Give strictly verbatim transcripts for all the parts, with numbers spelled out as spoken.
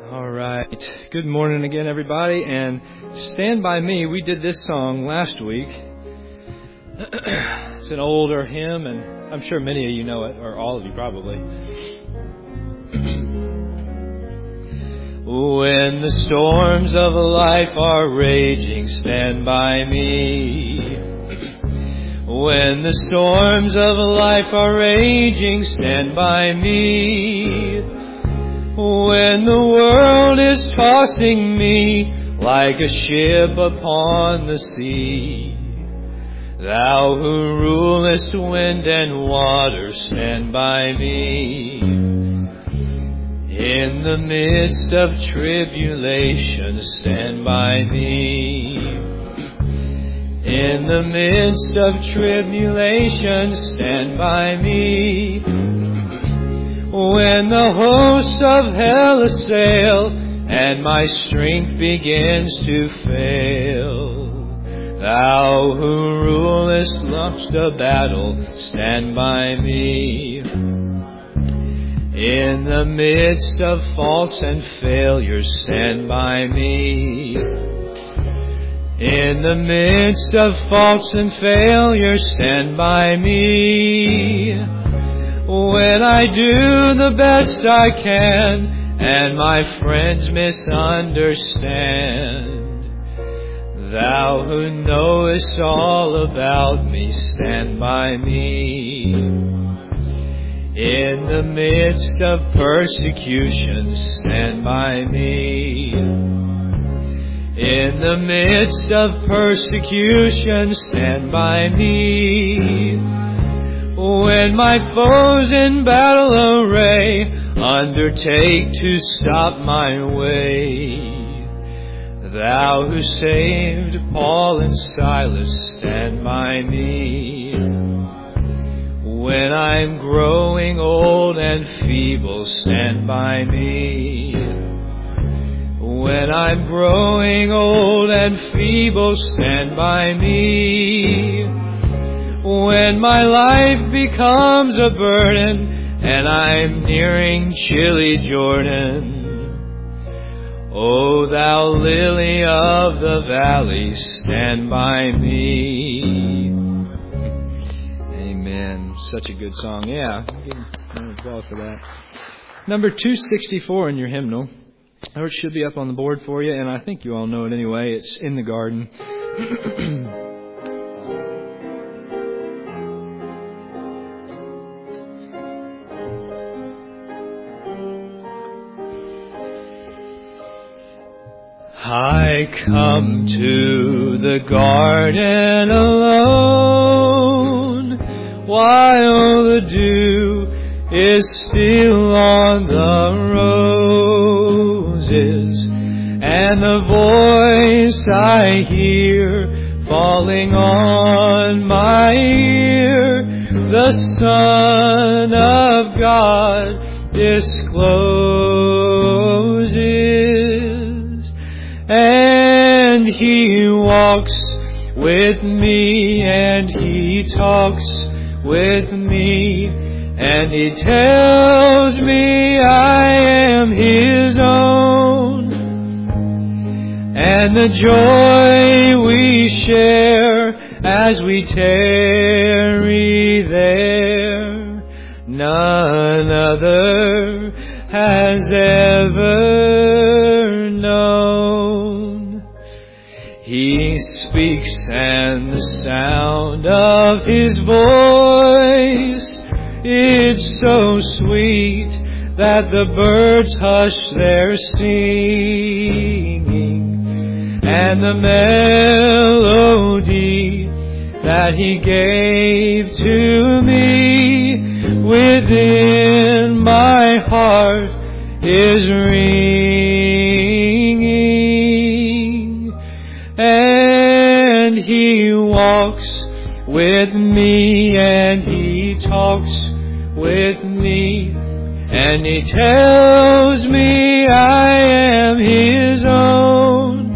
All right. Good morning again, everybody. And Stand By Me, we did this song last week. It's an older hymn, and I'm sure many of you know it, or all of you probably. When the storms of life are raging, stand by me. When the storms of life are raging, stand by me. When the world is tossing me like a ship upon the sea, Thou who rulest wind and water, stand by me. In the midst of tribulation, stand by me. In the midst of tribulation, stand by me. When the hosts of hell assail and my strength begins to fail, Thou who rulest the battle, stand by me. In the midst of faults and failures, stand by me. In the midst of faults and failures, stand by me. When I do the best I can and my friends misunderstand, Thou who knowest all about me, stand by me. In the midst of persecution, stand by me. In the midst of persecution, stand by me. When my foes in battle array undertake to stop my way, Thou who saved Paul and Silas, stand by me. When I'm growing old and feeble, stand by me. When I'm growing old and feeble, stand by me. When my life becomes a burden and I'm nearing chilly Jordan, O Thou lily of the valley, stand by me. Amen. Such a good song. Yeah. Give him an applause for that. Number two sixty-four in your hymnal. Or it should be up on the board for you, and I think you all know it anyway. It's In the Garden. I come to the garden alone, while the dew is still on the roses, and the voice I hear falling on my ear, the Son of God discloses. And He walks with me, and He talks with me, and He tells me I am His own. And the joy we share as we tarry there, none other has ever known. He speaks, and the sound of His voice is so sweet that the birds hush their singing, and the melody that He gave to me within my heart is ringing. And He walks with me, and He talks with me, and He tells me I am His own.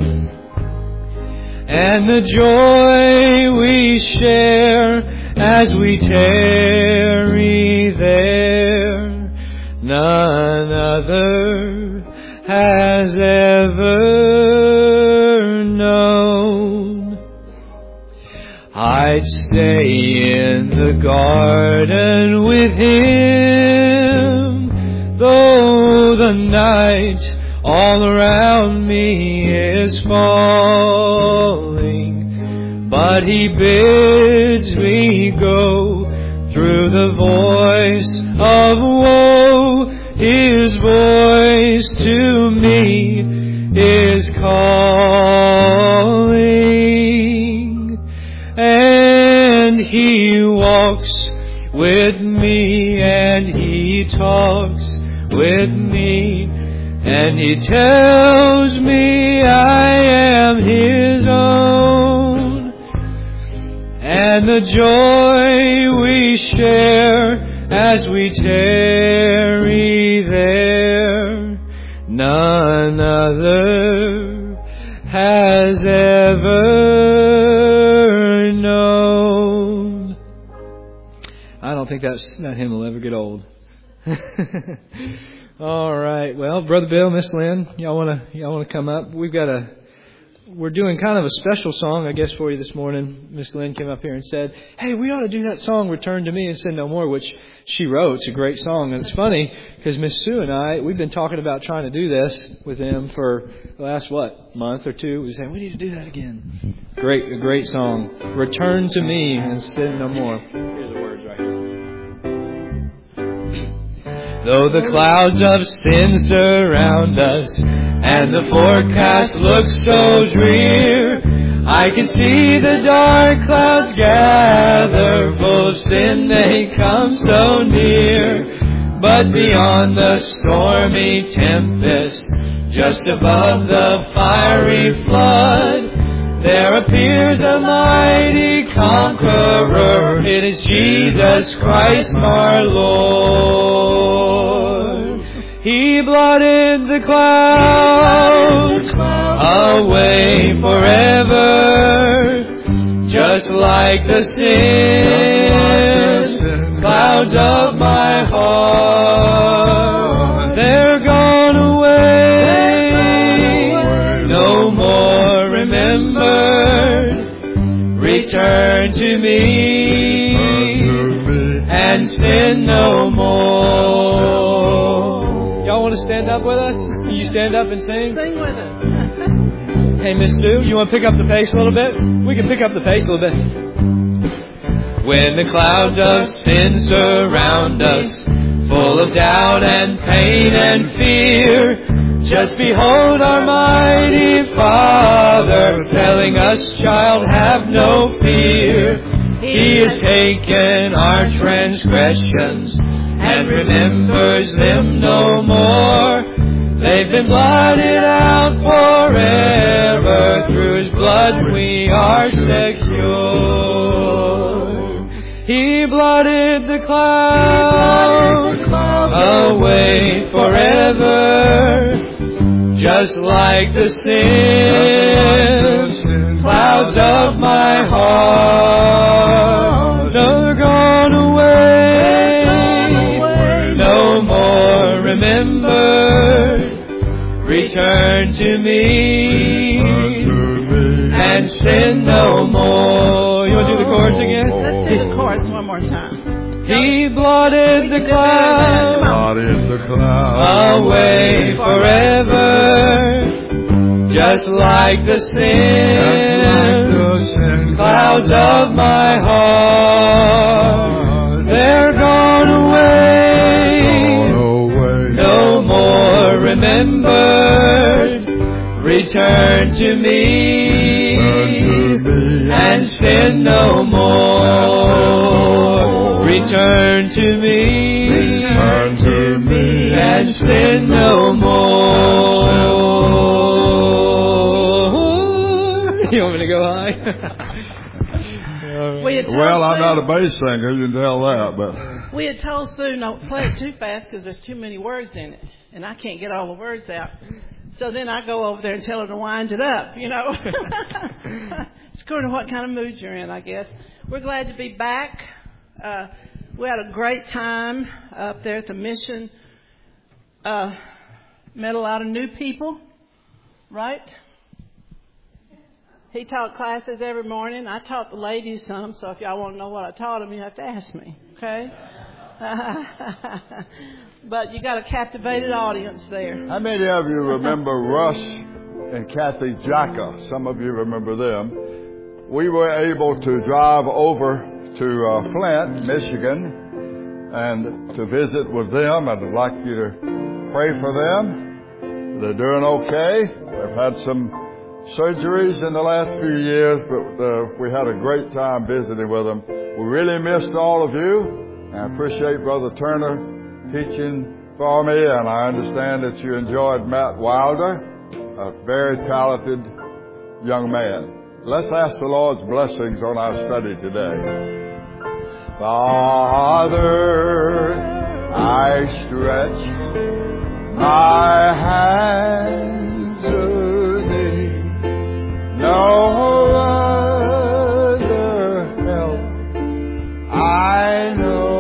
And the joy we share as we tarry there, none other has ever known. I'd stay in the garden with Him, though the night all around me is falling. But He bids me go through the voice of woe. His voice to me is calling, and He walks with me, and He talks with me, and He tells me I am His own. And the joy we share as we tarry there, none other has ever known. I don't think that's, that hymn will ever get old. All right. Well, Brother Bill, Miss Lynn, y'all want to y'all want to come up? We've got a we're doing kind of a special song, I guess, for you this morning. Miss Lynn came up here and said, "Hey, we ought to do that song, Return to Me and Sin No More," which she wrote. It's a great song, and it's funny because Miss Sue and I, we've been talking about trying to do this with them for the last what month or two. We said we need to do that again. Great, a great song, Return to Me and Sin No More. Here's the words right here. Though the clouds of sin surround us and the forecast looks so drear, I can see the dark clouds gather, full of sin they come so near. But beyond the stormy tempest, just above the fiery flood, there appears a mighty conqueror. It is Jesus Christ our Lord. He blotted the clouds away forever, just like the sin clouds of my heart. They're gone away, no more remembered. Return to me and sin no more. Y'all want to stand up with us? Can you stand up and sing? Sing with us. Hey, Miss Sue, you want to pick up the pace a little bit? We can pick up the pace a little bit. When the clouds of sin surround us, full of doubt and pain and fear, just behold our mighty Father telling us, child, have no fear. He has taken our transgressions and remembers them no more. They've been blotted out forever. Through His blood we are secure. He blotted the clouds away forever, just like the sin clouds of my heart. They're gone away, no more remembered. Return to me and sin no more. You want to do the chorus again? Let's do the chorus one more time. He blotted the clouds, blotted the clouds away forever, just like the sin clouds of my heart. They're gone away, no more remembered. Return to me and sin no more. Return to me, Return to me and sin no more. You want me to go high? We had told Well, I'm Sue, not a bass singer, you can tell that, but we had told Sue don't play it too fast because there's too many words in it, and I can't get all the words out. So then I go over there and tell her to wind it up, you know. It's according to what kind of mood you're in, I guess. We're glad to be back. Uh, we had a great time up there at the mission. Uh, met a lot of new people, right? He taught classes every morning. I taught the ladies some, so if y'all want to know what I taught them, you have to ask me, okay? But you got a captivated audience there. How many of you remember Russ and Kathy Jacka? Some of you remember them. We were able to drive over to uh, Flint, Michigan, and to visit with them. I'd like you to pray for them. They're doing okay. They've had some surgeries in the last few years, but uh, we had a great time visiting with them. We really missed all of you. I appreciate Brother Turner teaching for me, and I understand that you enjoyed Matt Wilder, a very talented young man. Let's ask the Lord's blessings on our study today. Father, I stretch my hands to Thee. No other help I know.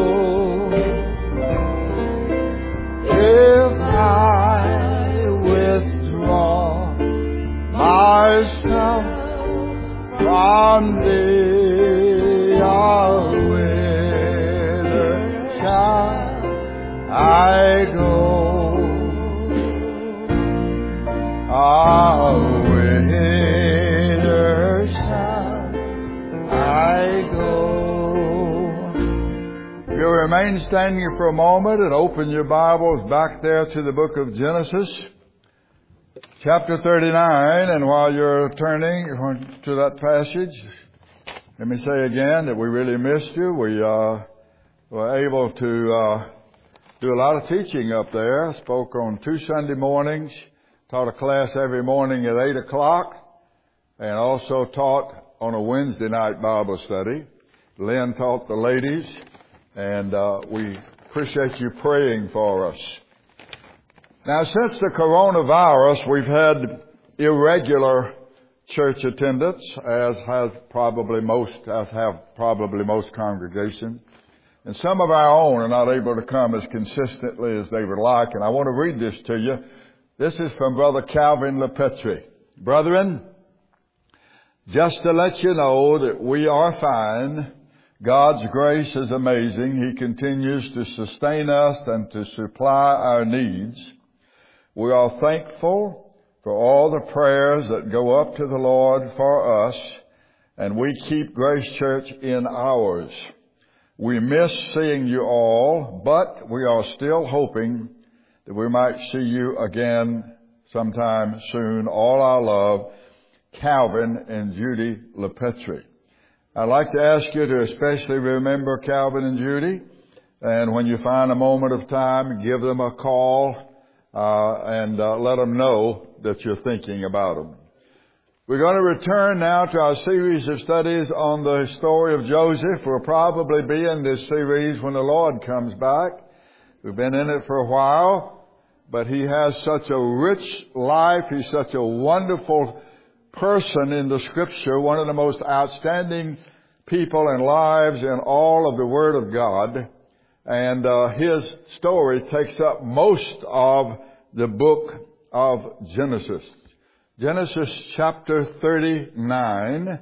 If I withdraw myself from Thee, oh, whither shall I go? Oh, whither shall I go? If you remain standing for a moment and open your Bibles back there to the book of Genesis, chapter thirty-nine, and while you're turning to that passage, let me say again that we really missed you. We uh, were able to uh, do a lot of teaching up there. I spoke on two Sunday mornings, taught a class every morning at eight o'clock, and also taught on a Wednesday night Bible study. Lynn taught the ladies, and uh, we appreciate you praying for us. Now, since the coronavirus, we've had irregular church attendance, as has probably most, as have probably most congregations. And some of our own are not able to come as consistently as they would like. And I want to read this to you. This is from Brother Calvin LePetri. Brethren, just to let you know that we are fine. God's grace is amazing. He continues to sustain us and to supply our needs. We are thankful for all the prayers that go up to the Lord for us, and we keep Grace Church in ours. We miss seeing you all, but we are still hoping that we might see you again sometime soon. All our love, Calvin and Judy LePetri. I'd like to ask you to especially remember Calvin and Judy, and when you find a moment of time, give them a call. Uh, and uh, let them know that you're thinking about them. We're going to return now to our series of studies on the story of Joseph. We'll probably be in this series when the Lord comes back. We've been in it for a while, but he has such a rich life. He's such a wonderful person in the Scripture, one of the most outstanding people and lives in all of the Word of God. And uh, his story takes up most of the book of Genesis. Genesis chapter thirty-nine,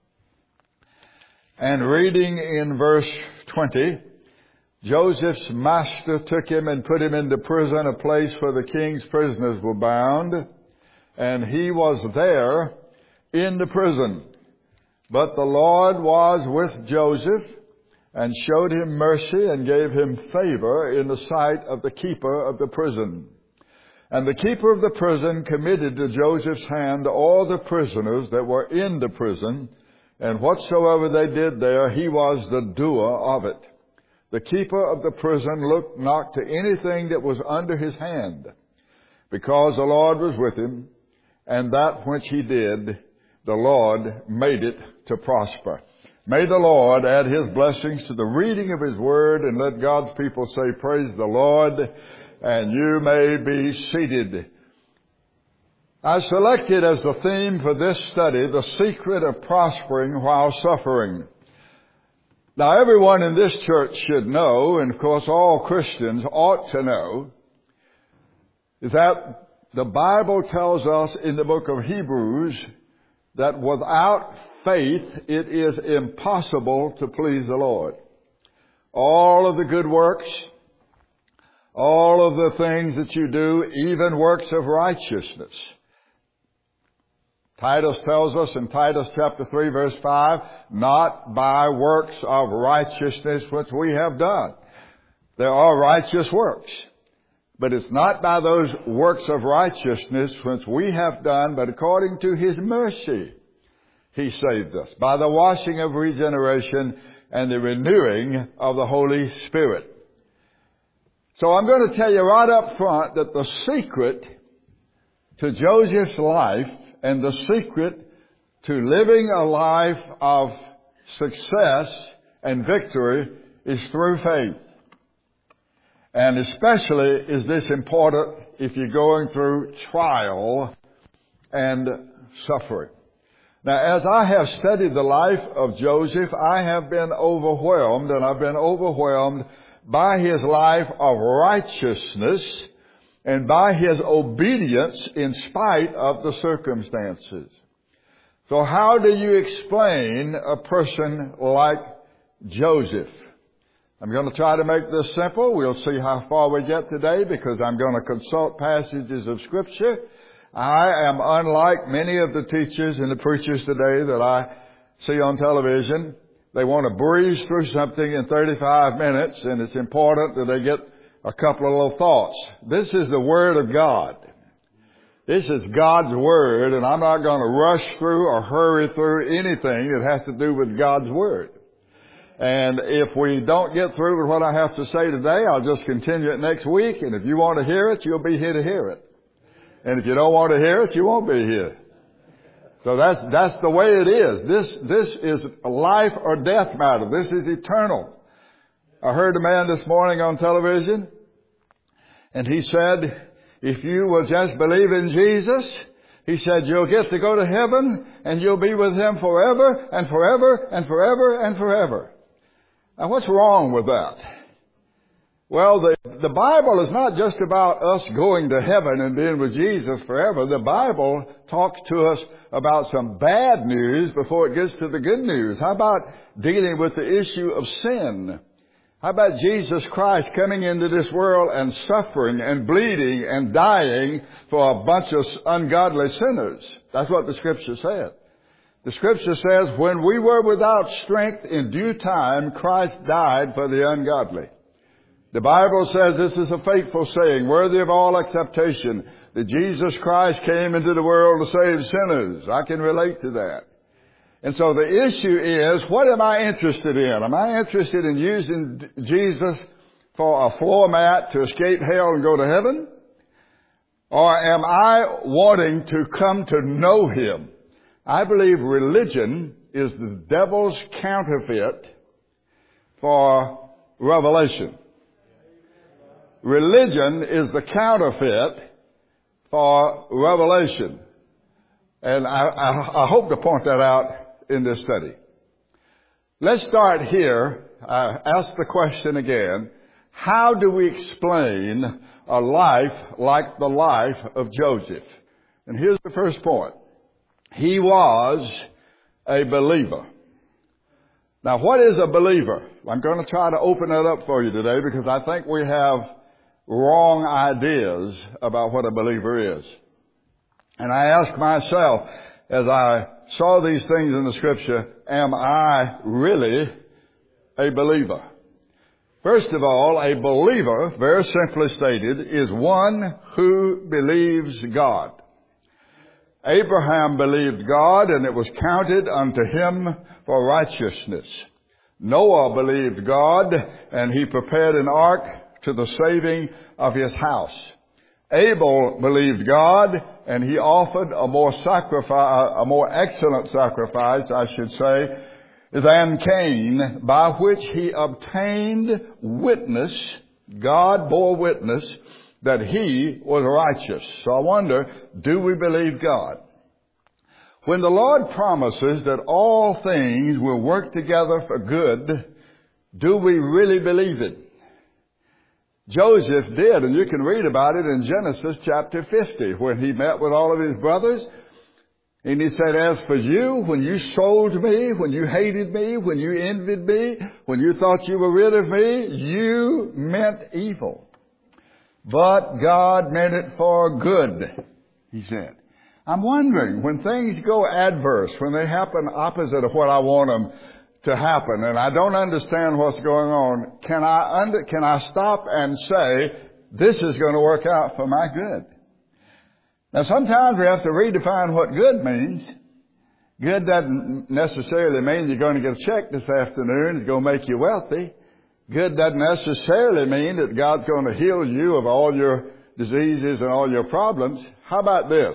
and reading in verse twenty, Joseph's master took him and put him into prison, a place where the king's prisoners were bound, and he was there in the prison. But the Lord was with Joseph, and showed him mercy and gave him favor in the sight of the keeper of the prison. And the keeper of the prison committed to Joseph's hand all the prisoners that were in the prison, and whatsoever they did there, he was the doer of it. The keeper of the prison looked not to anything that was under his hand, because the Lord was with him, and that which he did, the Lord made it to prosper. May the Lord add His blessings to the reading of His Word, and let God's people say, praise the Lord, and you may be seated. I selected as the theme for this study, the secret of prospering while suffering. Now, everyone in this church should know, and of course all Christians ought to know, is that the Bible tells us in the book of Hebrews that without faith it is impossible to please the Lord. All of the good works, all of the things that you do, even works of righteousness. Titus tells us in Titus chapter three verse five, not by works of righteousness which we have done. There are righteous works, but it's not by those works of righteousness which we have done, but according to His mercy He saved us, by the washing of regeneration and the renewing of the Holy Spirit. So I'm going to tell you right up front that the secret to Joseph's life and the secret to living a life of success and victory is through faith. And especially is this important if you're going through trial and suffering. Now, as I have studied the life of Joseph, I have been overwhelmed, and I've been overwhelmed by his life of righteousness and by his obedience in spite of the circumstances. So how do you explain a person like Joseph? I'm going to try to make this simple. We'll see how far we get today because I'm going to consult passages of Scripture. I am unlike many of the teachers and the preachers today that I see on television. They want to breeze through something in thirty-five minutes, and it's important that they get a couple of little thoughts. This is the Word of God. This is God's Word, and I'm not going to rush through or hurry through anything that has to do with God's Word. And if we don't get through with what I have to say today, I'll just continue it next week. And if you want to hear it, you'll be here to hear it. And if you don't want to hear it, you won't be here. So that's, that's the way it is. This, this is a life or death matter. This is eternal. I heard a man this morning on television, and he said, if you will just believe in Jesus, he said, you'll get to go to heaven, and you'll be with Him forever and forever and forever and forever. Now, what's wrong with that? Well, the, the Bible is not just about us going to heaven and being with Jesus forever. The Bible talks to us about some bad news before it gets to the good news. How about dealing with the issue of sin? How about Jesus Christ coming into this world and suffering and bleeding and dying for a bunch of ungodly sinners? That's what the Scripture said. The Scripture says, when we were without strength in due time, Christ died for the ungodly. The Bible says this is a faithful saying, worthy of all acceptation, that Jesus Christ came into the world to save sinners. I can relate to that. And so the issue is, what am I interested in? Am I interested in using Jesus for a floor mat to escape hell and go to heaven? Or am I wanting to come to know Him? I believe religion is the devil's counterfeit for revelation. Religion is the counterfeit for revelation. And I, I, I hope to point that out in this study. Let's start here. Uh, ask the question again. How do we explain a life like the life of Joseph? And here's the first point. He was a believer. Now, what is a believer? I'm going to try to open that up for you today because I think we have wrong ideas about what a believer is. And I ask myself, as I saw these things in the Scripture, am I really a believer? First of all, a believer, very simply stated, is one who believes God. Abraham believed God, and it was counted unto him for righteousness. Noah believed God, and he prepared an ark to the saving of his house. Abel believed God, and he offered a more sacrifice, a more excellent sacrifice, I should say, than Cain, by which he obtained witness. God bore witness that he was righteous. So I wonder, do we believe God? When the Lord promises that all things will work together for good, do we really believe it? Joseph did, and you can read about it in Genesis chapter fifty, when he met with all of his brothers. And he said, as for you, when you sold me, when you hated me, when you envied me, when you thought you were rid of me, you meant evil. But God meant it for good, he said. I'm wondering, when things go adverse, when they happen opposite of what I want them to happen, and I don't understand what's going on, can I under, can I stop and say, this is going to work out for my good? Now, sometimes we have to redefine what good means. Good doesn't necessarily mean you're going to get a check this afternoon. It's going to make you wealthy. Good doesn't necessarily mean that God's going to heal you of all your diseases and all your problems. How about this?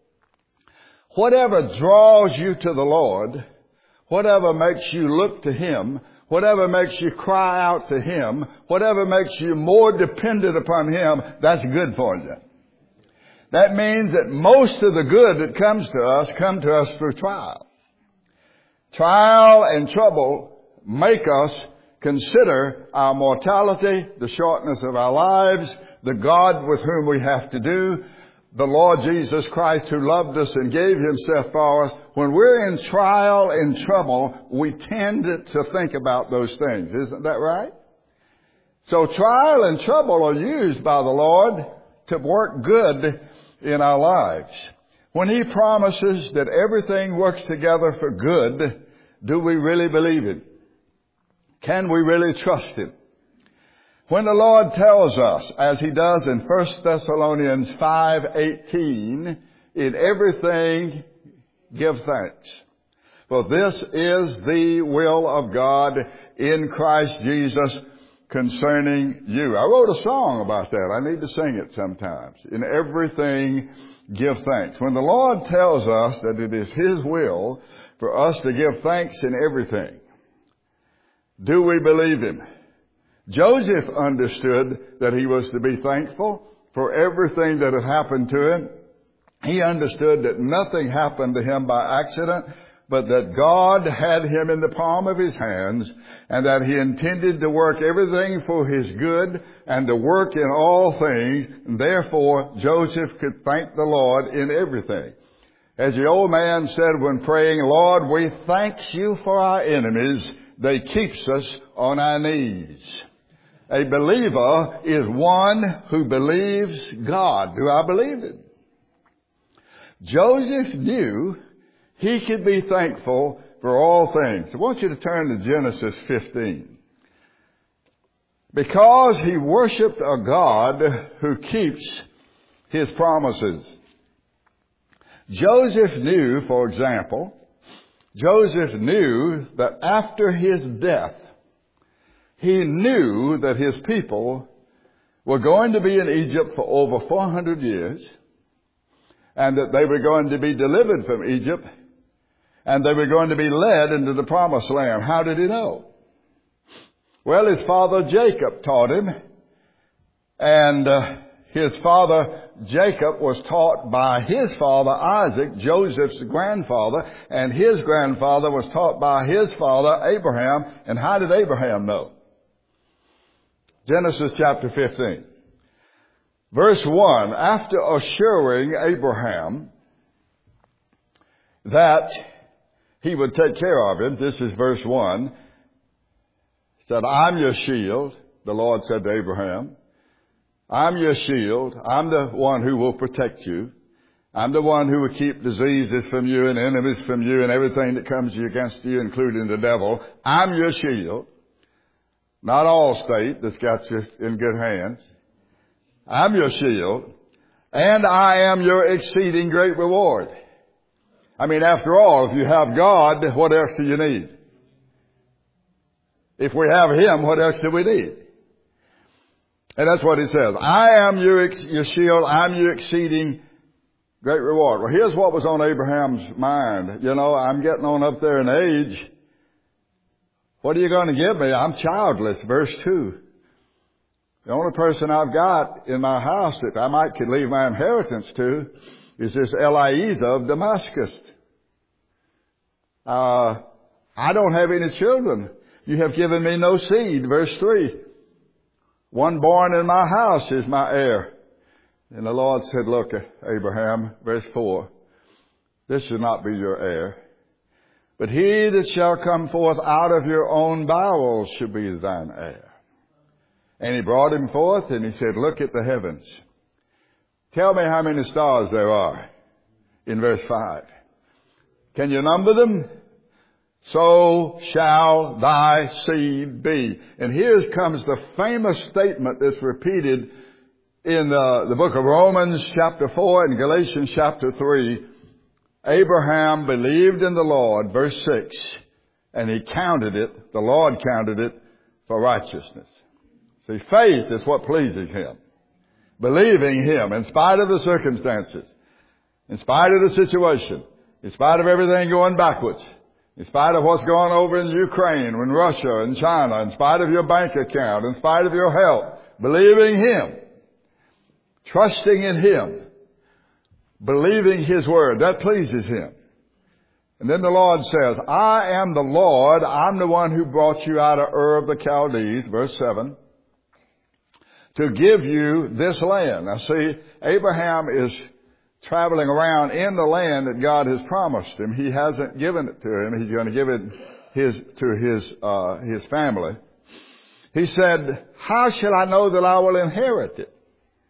Whatever draws you to the Lord, whatever makes you look to Him, whatever makes you cry out to Him, whatever makes you more dependent upon Him, that's good for you. That means that most of the good that comes to us come to us through trial. Trial and trouble make us consider our mortality, the shortness of our lives, the God with whom we have to do, the Lord Jesus Christ who loved us and gave Himself for us. When we're in trial and trouble, we tend to think about those things. Isn't that right? So trial and trouble are used by the Lord to work good in our lives. When He promises that everything works together for good, do we really believe it? Can we really trust Him? When the Lord tells us, as He does in First Thessalonians five eighteen, in everything give thanks, for this is the will of God in Christ Jesus concerning you. I wrote a song about that. I need to sing it sometimes. In everything give thanks. When the Lord tells us that it is His will for us to give thanks in everything, do we believe Him? Joseph understood that he was to be thankful for everything that had happened to him. He understood that nothing happened to him by accident, but that God had him in the palm of His hands, and that He intended to work everything for his good and to work in all things. And therefore, Joseph could thank the Lord in everything. As the old man said when praying, Lord, we thank You for our enemies. They keeps us on our knees. A believer is one who believes God. Do I believe it? Joseph knew he could be thankful for all things. I want you to turn to Genesis fifteen. Because he worshiped a God who keeps His promises. Joseph knew, for example, Joseph knew that after his death, he knew that his people were going to be in Egypt for over four hundred years, and that they were going to be delivered from Egypt, and they were going to be led into the promised land. How did he know? Well, his father Jacob taught him, and uh, his father Jacob was taught by his father Isaac, Joseph's grandfather, and his grandfather was taught by his father Abraham. And how did Abraham know? Genesis chapter fifteen. Verse one, after assuring Abraham that he would take care of him, this is verse one, said, I'm your shield, the Lord said to Abraham. I'm your shield. I'm the one who will protect you. I'm the one who will keep diseases from you and enemies from you and everything that comes against you, including the devil. I'm your shield. Not Allstate that's got you in good hands. I'm your shield. And I am your exceeding great reward. I mean, after all, if you have God, what else do you need? If we have Him, what else do we need? And that's what He says. I am your, your shield. I'm your exceeding great reward. Well, here's what was on Abraham's mind. You know, I'm getting on up there in age. What are you going to give me? I'm childless. Verse two. The only person I've got in my house that I might could leave my inheritance to is this Eliezer of Damascus. Uh, I don't have any children. You have given me no seed. Verse three. One born in my house is my heir. And the Lord said, look, Abraham, verse four, this shall not be your heir, but he that shall come forth out of your own bowels shall be thine heir. And he brought him forth, and he said, look at the heavens. Tell me how many stars there are in verse five. Can you number them? So shall thy seed be. And here comes the famous statement that's repeated in the, the book of Romans chapter four and Galatians chapter three. Abraham believed in the Lord, verse six, and he counted it, the Lord counted it for righteousness. See, faith is what pleases him. Believing him in spite of the circumstances, in spite of the situation, in spite of everything going backwards, in spite of what's going over in Ukraine and Russia and China, in spite of your bank account, in spite of your health, believing him, trusting in him, believing his word, that pleases him. And then the Lord says, I am the Lord, I'm the one who brought you out of Ur of the Chaldees, verse seven, to give you this land. Now see, Abraham is traveling around in the land that God has promised him. He hasn't given it to him. He's going to give it his, to his, uh, his family. He said, how shall I know that I will inherit it?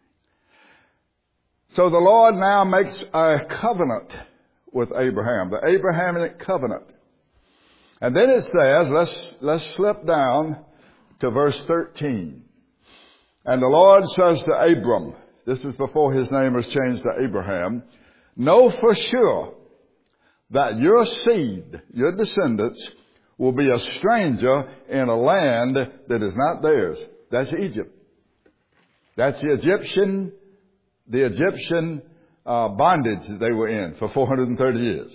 So the Lord now makes a covenant with Abraham, the Abrahamic covenant. And then it says, let's, let's slip down to verse thirteen. And the Lord says to Abram, this is before his name was changed to Abraham, know for sure that your seed, your descendants, will be a stranger in a land that is not theirs. That's Egypt. That's the Egyptian, the Egyptian uh, bondage that they were in for four hundred thirty years.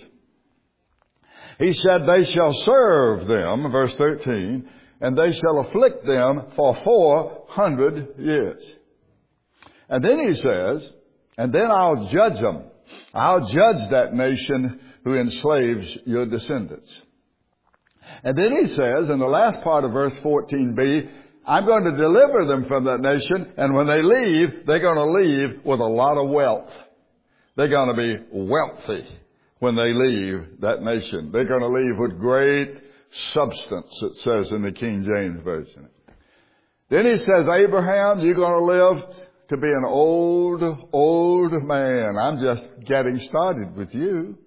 He said, they shall serve them, verse thirteen, and they shall afflict them for four hundred years. And then he says, and then I'll judge them. I'll judge that nation who enslaves your descendants. And then he says, in the last part of verse fourteen b, I'm going to deliver them from that nation, and when they leave, they're going to leave with a lot of wealth. They're going to be wealthy when they leave that nation. They're going to leave with great substance, it says in the King James Version. Then he says, Abraham, you're going to live to be an old, old man. I'm just getting started with you.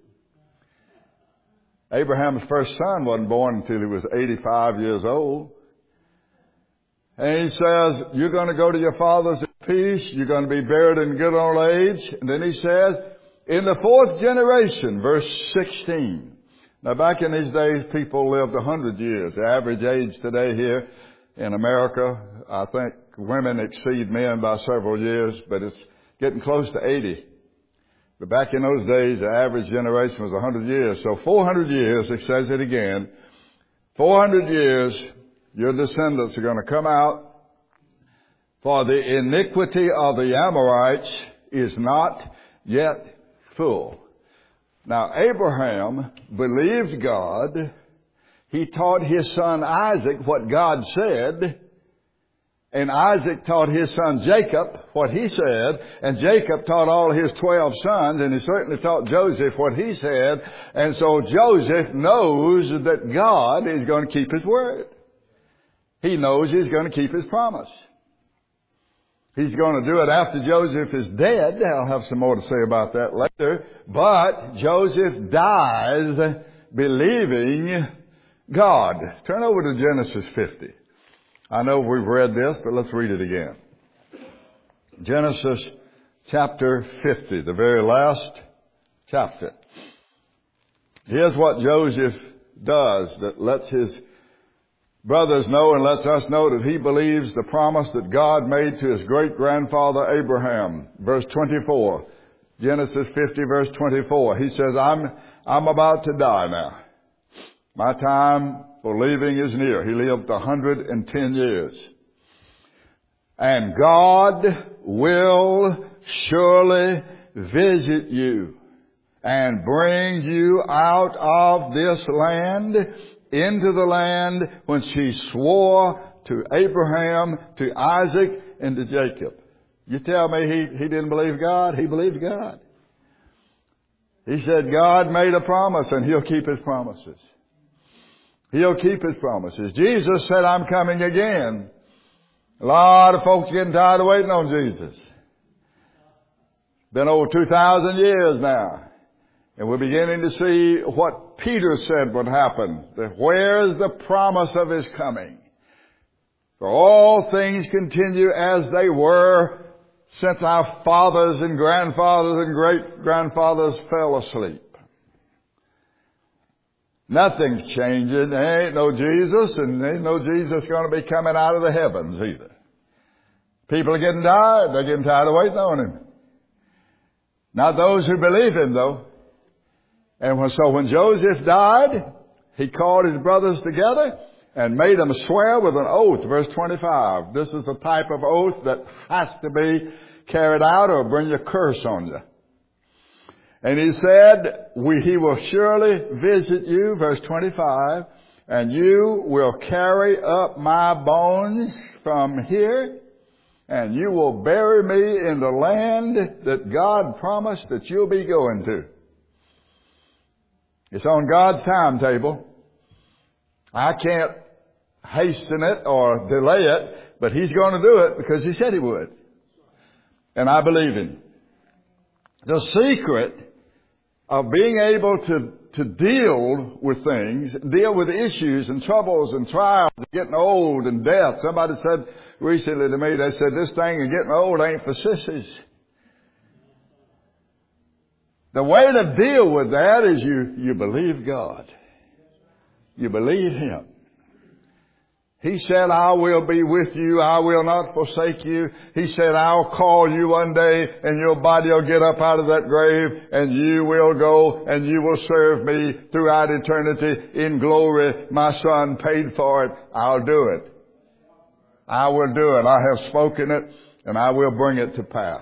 Abraham's first son wasn't born until he was eighty-five years old. And he says, you're going to go to your fathers in peace. You're going to be buried in good old age. And then he says, in the fourth generation, verse sixteen. Now back in these days, people lived a hundred years. The average age today here in America, I think women exceed men by several years, but it's getting close to eighty. But back in those days, the average generation was a hundred years. So four hundred years, it says it again. four hundred years, your descendants are going to come out, for the iniquity of the Amorites is not yet full. Now, Abraham believed God. He taught his son Isaac what God said. And Isaac taught his son Jacob what he said. And Jacob taught all his twelve sons. And he certainly taught Joseph what he said. And so Joseph knows that God is going to keep his word. He knows he's going to keep his promise. He's going to do it after Joseph is dead. I'll have some more to say about that later. But Joseph dies believing God. Turn over to Genesis fifty. I know we've read this, but let's read it again. Genesis chapter fifty, the very last chapter. Here's what Joseph does that lets his brothers know and lets us know that he believes the promise that God made to his great-grandfather Abraham. Verse twenty-four. Genesis fifty, verse twenty-four. He says, I'm, I'm about to die now. My time for leaving is near. He lived one hundred ten years. And God will surely visit you and bring you out of this land into the land when she swore to Abraham, to Isaac, and to Jacob. You tell me he, he didn't believe God? He believed God. He said God made a promise and He'll keep His promises. He'll keep His promises. Jesus said, I'm coming again. A lot of folks getting tired of waiting on Jesus. Been over two thousand years now. And we're beginning to see what Peter said would happen. That where's the promise of His coming? For all things continue as they were since our fathers and grandfathers and great-grandfathers fell asleep. Nothing's changing. There ain't no Jesus, and there ain't no Jesus going to be coming out of the heavens either. People are getting tired. They're getting tired of waiting on Him. Not those who believe Him, though. And when, so when Joseph died, he called his brothers together and made them swear with an oath. Verse twenty-five. This is a type of oath that has to be carried out or bring a curse on you. And he said, we, He will surely visit you, verse twenty-five, and you will carry up my bones from here, and you will bury me in the land that God promised that you'll be going to. It's on God's timetable. I can't hasten it or delay it, but He's going to do it because He said He would. And I believe Him. The secret of being able to, to deal with things, deal with issues and troubles and trials, getting old and death. Somebody said recently to me, they said, this thing of getting old ain't for sissies. The way to deal with that is you, you believe God. You believe Him. He said, I will be with you. I will not forsake you. He said, I'll call you one day and your body will get up out of that grave and you will go and you will serve me throughout eternity in glory. My Son paid for it. I'll do it. I will do it. I have spoken it and I will bring it to pass.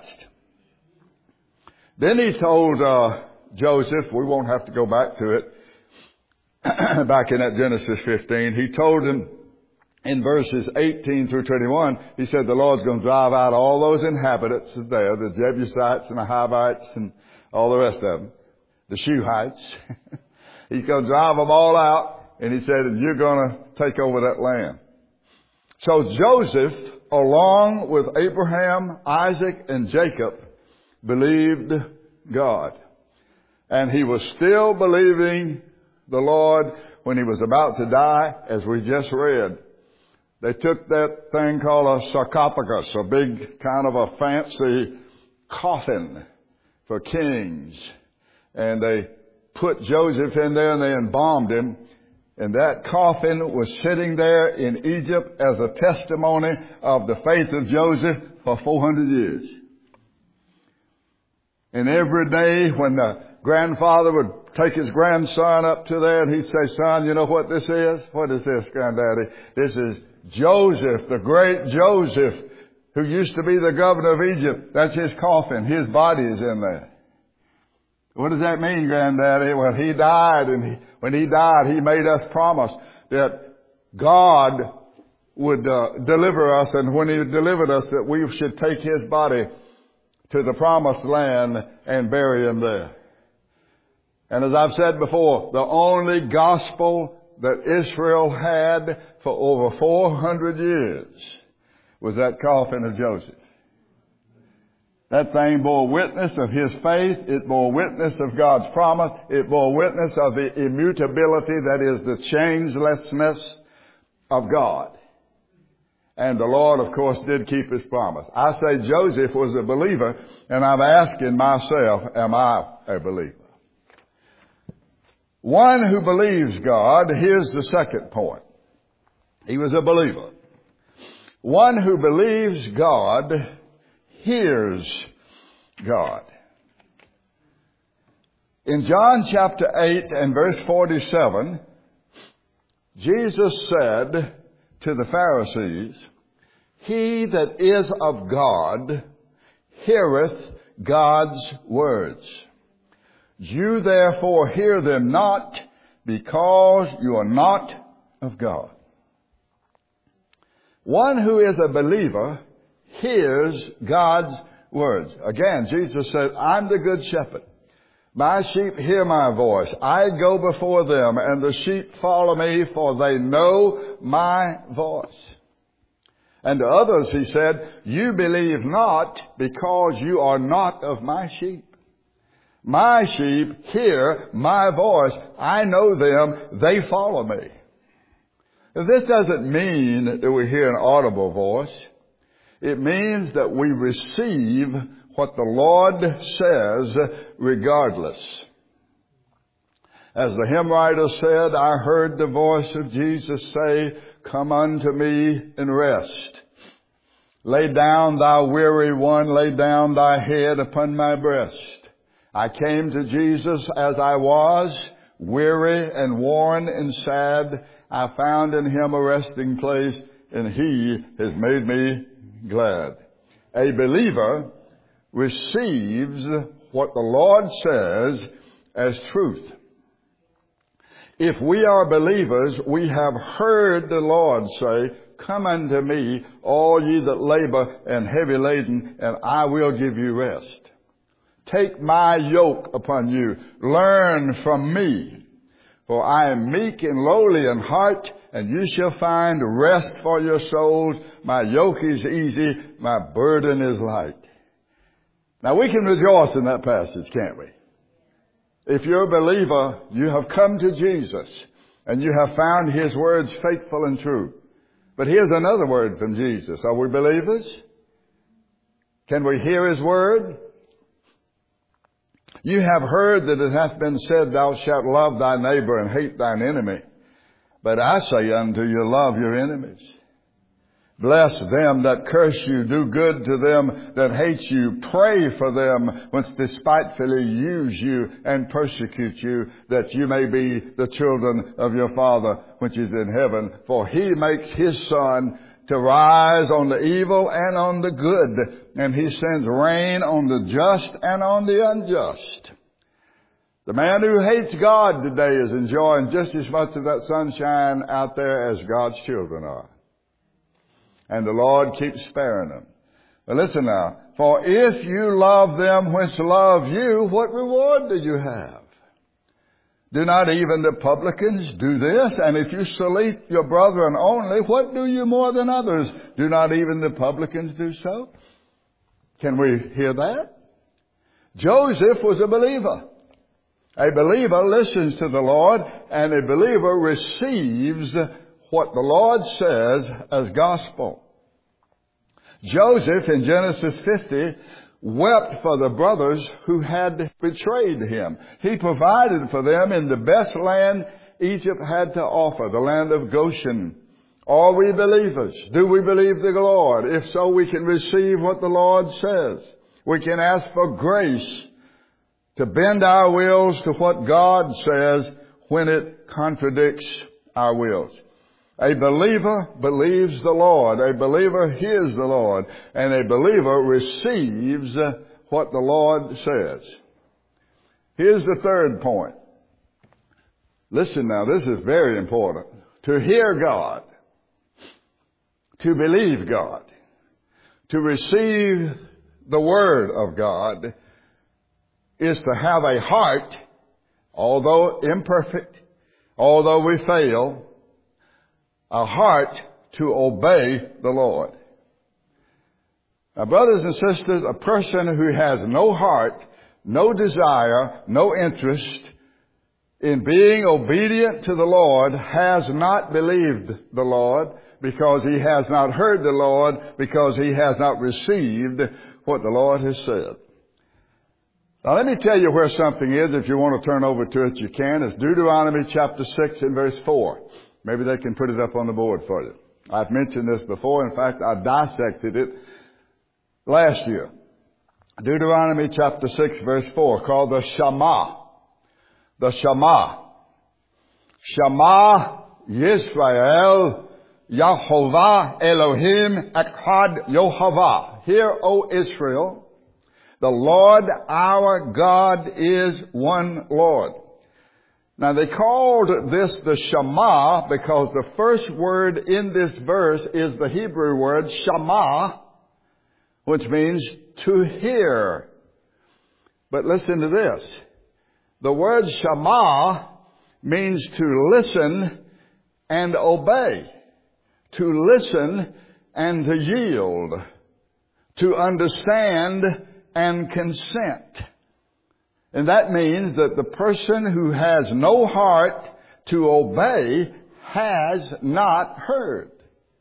Then He told uh, Joseph, we won't have to go back to it, back in that Genesis fifteen, He told him in verses eighteen through twenty-one, He said the Lord's going to drive out all those inhabitants there, the Jebusites and the Hivites and all the rest of them, the Shuhites. He's going to drive them all out, and He said, and you're going to take over that land. So Joseph, along with Abraham, Isaac, and Jacob, believed God. And he was still believing the Lord when he was about to die, as we just read. They took that thing called a sarcophagus, a big kind of a fancy coffin for kings. And they put Joseph in there and they embalmed him. And that coffin was sitting there in Egypt as a testimony of the faith of Joseph for four hundred years. And every day when the grandfather would take his grandson up to there and he'd say, son, you know what this is? What is this, Granddaddy? This is Joseph, the great Joseph, who used to be the governor of Egypt. That's his coffin. His body is in there. What does that mean, Granddaddy? Well, he died, and he, when he died, he made us promise that God would uh, deliver us, and when He delivered us, that we should take His body to the promised land and bury Him there. And as I've said before, the only gospel that Israel had for over four hundred years was that coffin of Joseph. That thing bore witness of his faith. It bore witness of God's promise. It bore witness of the immutability, that is the changelessness of God. And the Lord, of course, did keep His promise. I say Joseph was a believer, and I'm asking myself, am I a believer? One who believes God, here's the second point. He was a believer. One who believes God hears God. In John chapter eight and verse forty-seven, Jesus said to the Pharisees, he that is of God heareth God's words. You therefore hear them not, because you are not of God. One who is a believer hears God's words. Again, Jesus said, I'm the good shepherd. My sheep hear my voice. I go before them, and the sheep follow me, for they know my voice. And to others he said, you believe not because you are not of my sheep. My sheep hear my voice. I know them. They follow me. This doesn't mean that we hear an audible voice. It means that we receive what the Lord says regardless. As the hymn writer said, I heard the voice of Jesus say, come unto me and rest. Lay down, thou weary one, lay down thy head upon my breast. I came to Jesus as I was, weary and worn and sad. I found in him a resting place, and he has made me glad. A believer receives what the Lord says as truth. If we are believers, we have heard the Lord say, come unto me, all ye that labor and heavy laden, and I will give you rest. Take my yoke upon you. Learn from me. For I am meek and lowly in heart, and you shall find rest for your souls. My yoke is easy, my burden is light. Now we can rejoice in that passage, can't we? If you're a believer, you have come to Jesus, and you have found his words faithful and true. But here's another word from Jesus. Are we believers? Can we hear his word? You have heard that it hath been said, thou shalt love thy neighbor and hate thine enemy. But I say unto you, love your enemies. Bless them that curse you. Do good to them that hate you. Pray for them which despitefully use you and persecute you, that you may be the children of your Father which is in heaven. For he makes his sun to rise on the evil and on the good, and he sends rain on the just and on the unjust. The man who hates God today is enjoying just as much of that sunshine out there as God's children are. And the Lord keeps sparing them. But listen now, for if you love them which love you, what reward do you have? Do not even the publicans do this? And if you salute your brethren only, what do you more than others? Do not even the publicans do so? Can we hear that? Joseph was a believer. A believer listens to the Lord, and a believer receives what the Lord says as gospel. Joseph in Genesis fifty wept for the brothers who had betrayed him. He provided for them in the best land Egypt had to offer, the land of Goshen. Are we believers? Do we believe the Lord? If so, we can receive what the Lord says. We can ask for grace to bend our wills to what God says when it contradicts our wills. A believer believes the Lord. A believer hears the Lord. And a believer receives what the Lord says. Here's the third point. Listen now, this is very important. To hear God, to believe God, to receive the Word of God is to have a heart, although imperfect, although we fail, a heart to obey the Lord. Now, brothers and sisters, a person who has no heart, no desire, no interest in being obedient to the Lord has not believed the Lord, because he has not heard the Lord, because he has not received what the Lord has said. Now let me tell you where something is. If you want to turn over to it, you can. It's Deuteronomy chapter six and verse four. Maybe they can put it up on the board for you. I've mentioned this before. In fact, I dissected it last year. Deuteronomy chapter six verse four, called the Shema. The Shema. Shema Yisrael Yahovah Elohim Echad Yehovah. Hear, O Israel, the Lord our God is one Lord. Now they called this the Shema because the first word in this verse is the Hebrew word Shema, which means to hear. But listen to this. The word Shema means to listen and obey, to listen and to yield, to understand and consent. And that means that the person who has no heart to obey has not heard.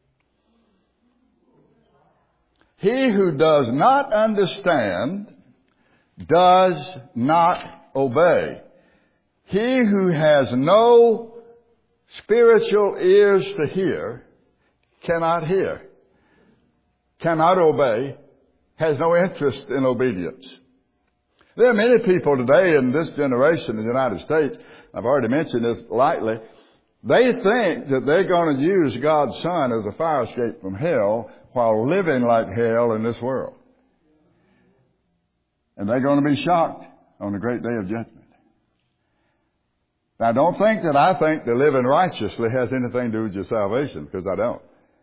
He who does not understand does not obey. He who has no spiritual ears to hear cannot hear, cannot obey, has no interest in obedience. There are many people today in this generation in the United States, I've already mentioned this lightly, they think that they're going to use God's Son as a fire escape from hell while living like hell in this world. And they're going to be shocked on the great day of judgment. Now, don't think that I think that living righteously has anything to do with your salvation, because I don't.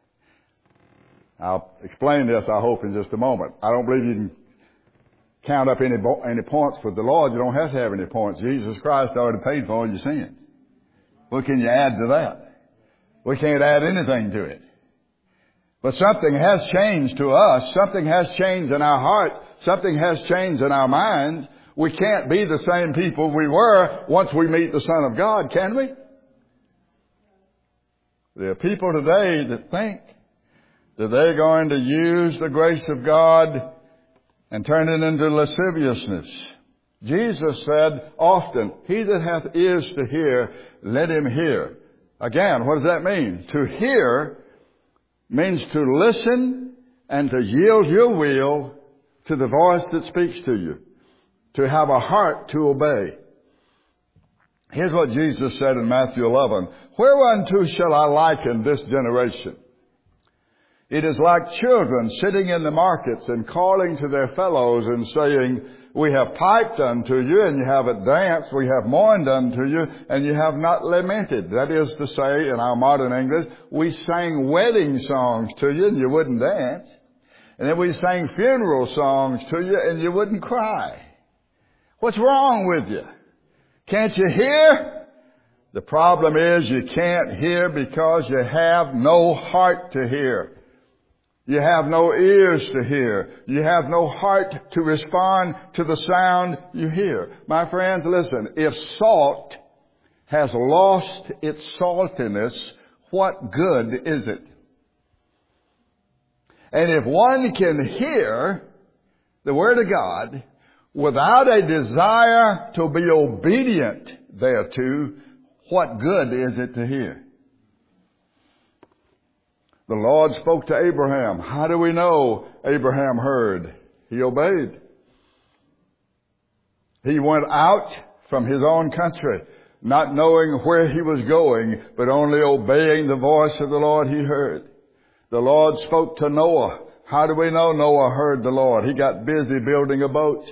I'll explain this, I hope, in just a moment. I don't believe you can count up any any points with the Lord. You don't have to have any points. Jesus Christ already paid for all your sins. What can you add to that? We can't add anything to it. But something has changed to us. Something has changed in our heart. Something has changed in our minds. We can't be the same people we were once we meet the Son of God, can we? There are people today that think that they're going to use the grace of God and turn it into lasciviousness. Jesus said often, he that hath ears to hear, let him hear. Again, what does that mean? To hear means to listen and to yield your will to the voice that speaks to you. To have a heart to obey. Here's what Jesus said in Matthew eleven. Whereunto shall I liken this generation? It is like children sitting in the markets and calling to their fellows and saying, we have piped unto you, and you haven't danced. We have mourned unto you, and you have not lamented. That is to say, in our modern English, we sang wedding songs to you, and you wouldn't dance. And then we sang funeral songs to you, and you wouldn't cry. What's wrong with you? Can't you hear? The problem is you can't hear because you have no heart to hear. You have no ears to hear. You have no heart to respond to the sound you hear. My friends, listen, if salt has lost its saltiness, what good is it? And if one can hear the Word of God without a desire to be obedient thereto, what good is it to hear? The Lord spoke to Abraham. How do we know Abraham heard? He obeyed. He went out from his own country, not knowing where he was going, but only obeying the voice of the Lord he heard. The Lord spoke to Noah. How do we know Noah heard the Lord? He got busy building a boat.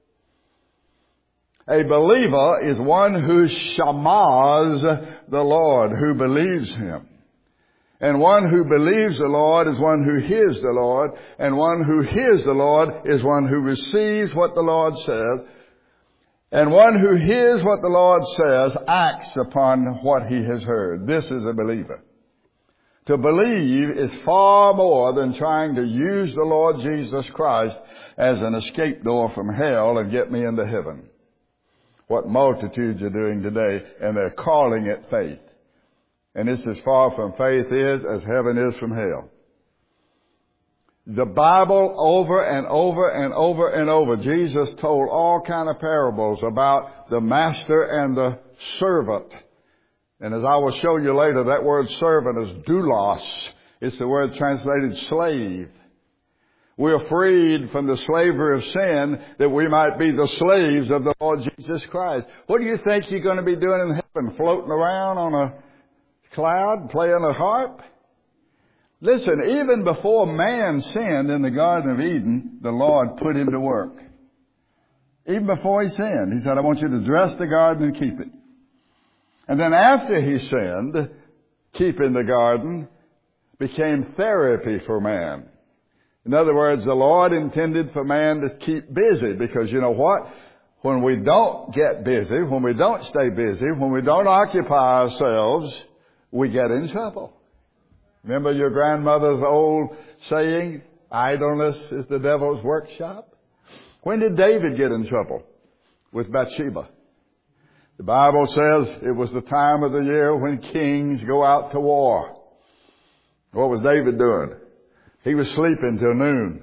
A believer is one who shamas the Lord, who believes Him. And one who believes the Lord is one who hears the Lord. And one who hears the Lord is one who receives what the Lord says. And one who hears what the Lord says acts upon what he has heard. This is a believer. To believe is far more than trying to use the Lord Jesus Christ as an escape door from hell and get me into heaven. What multitudes are doing today, and they're calling it faith. And it's as far from faith is as heaven is from hell. The Bible over and over and over and over, Jesus told all kind of parables about the master and the servant. And as I will show you later, that word servant is doulos. It's the word translated slave. We are freed from the slavery of sin that we might be the slaves of the Lord Jesus Christ. What do you think you're going to be doing in heaven? Floating around on a cloud, playing a harp? Listen, even before man sinned in the Garden of Eden, the Lord put him to work. Even before he sinned, he said, I want you to dress the garden and keep it. And then after he sinned, keeping the garden became therapy for man. In other words, the Lord intended for man to keep busy, because you know what? When we don't get busy, when we don't stay busy, when we don't occupy ourselves, we get in trouble. Remember your grandmother's old saying, idleness is the devil's workshop? When did David get in trouble? With Bathsheba. The Bible says it was the time of the year when kings go out to war. What was David doing? He was sleeping till noon.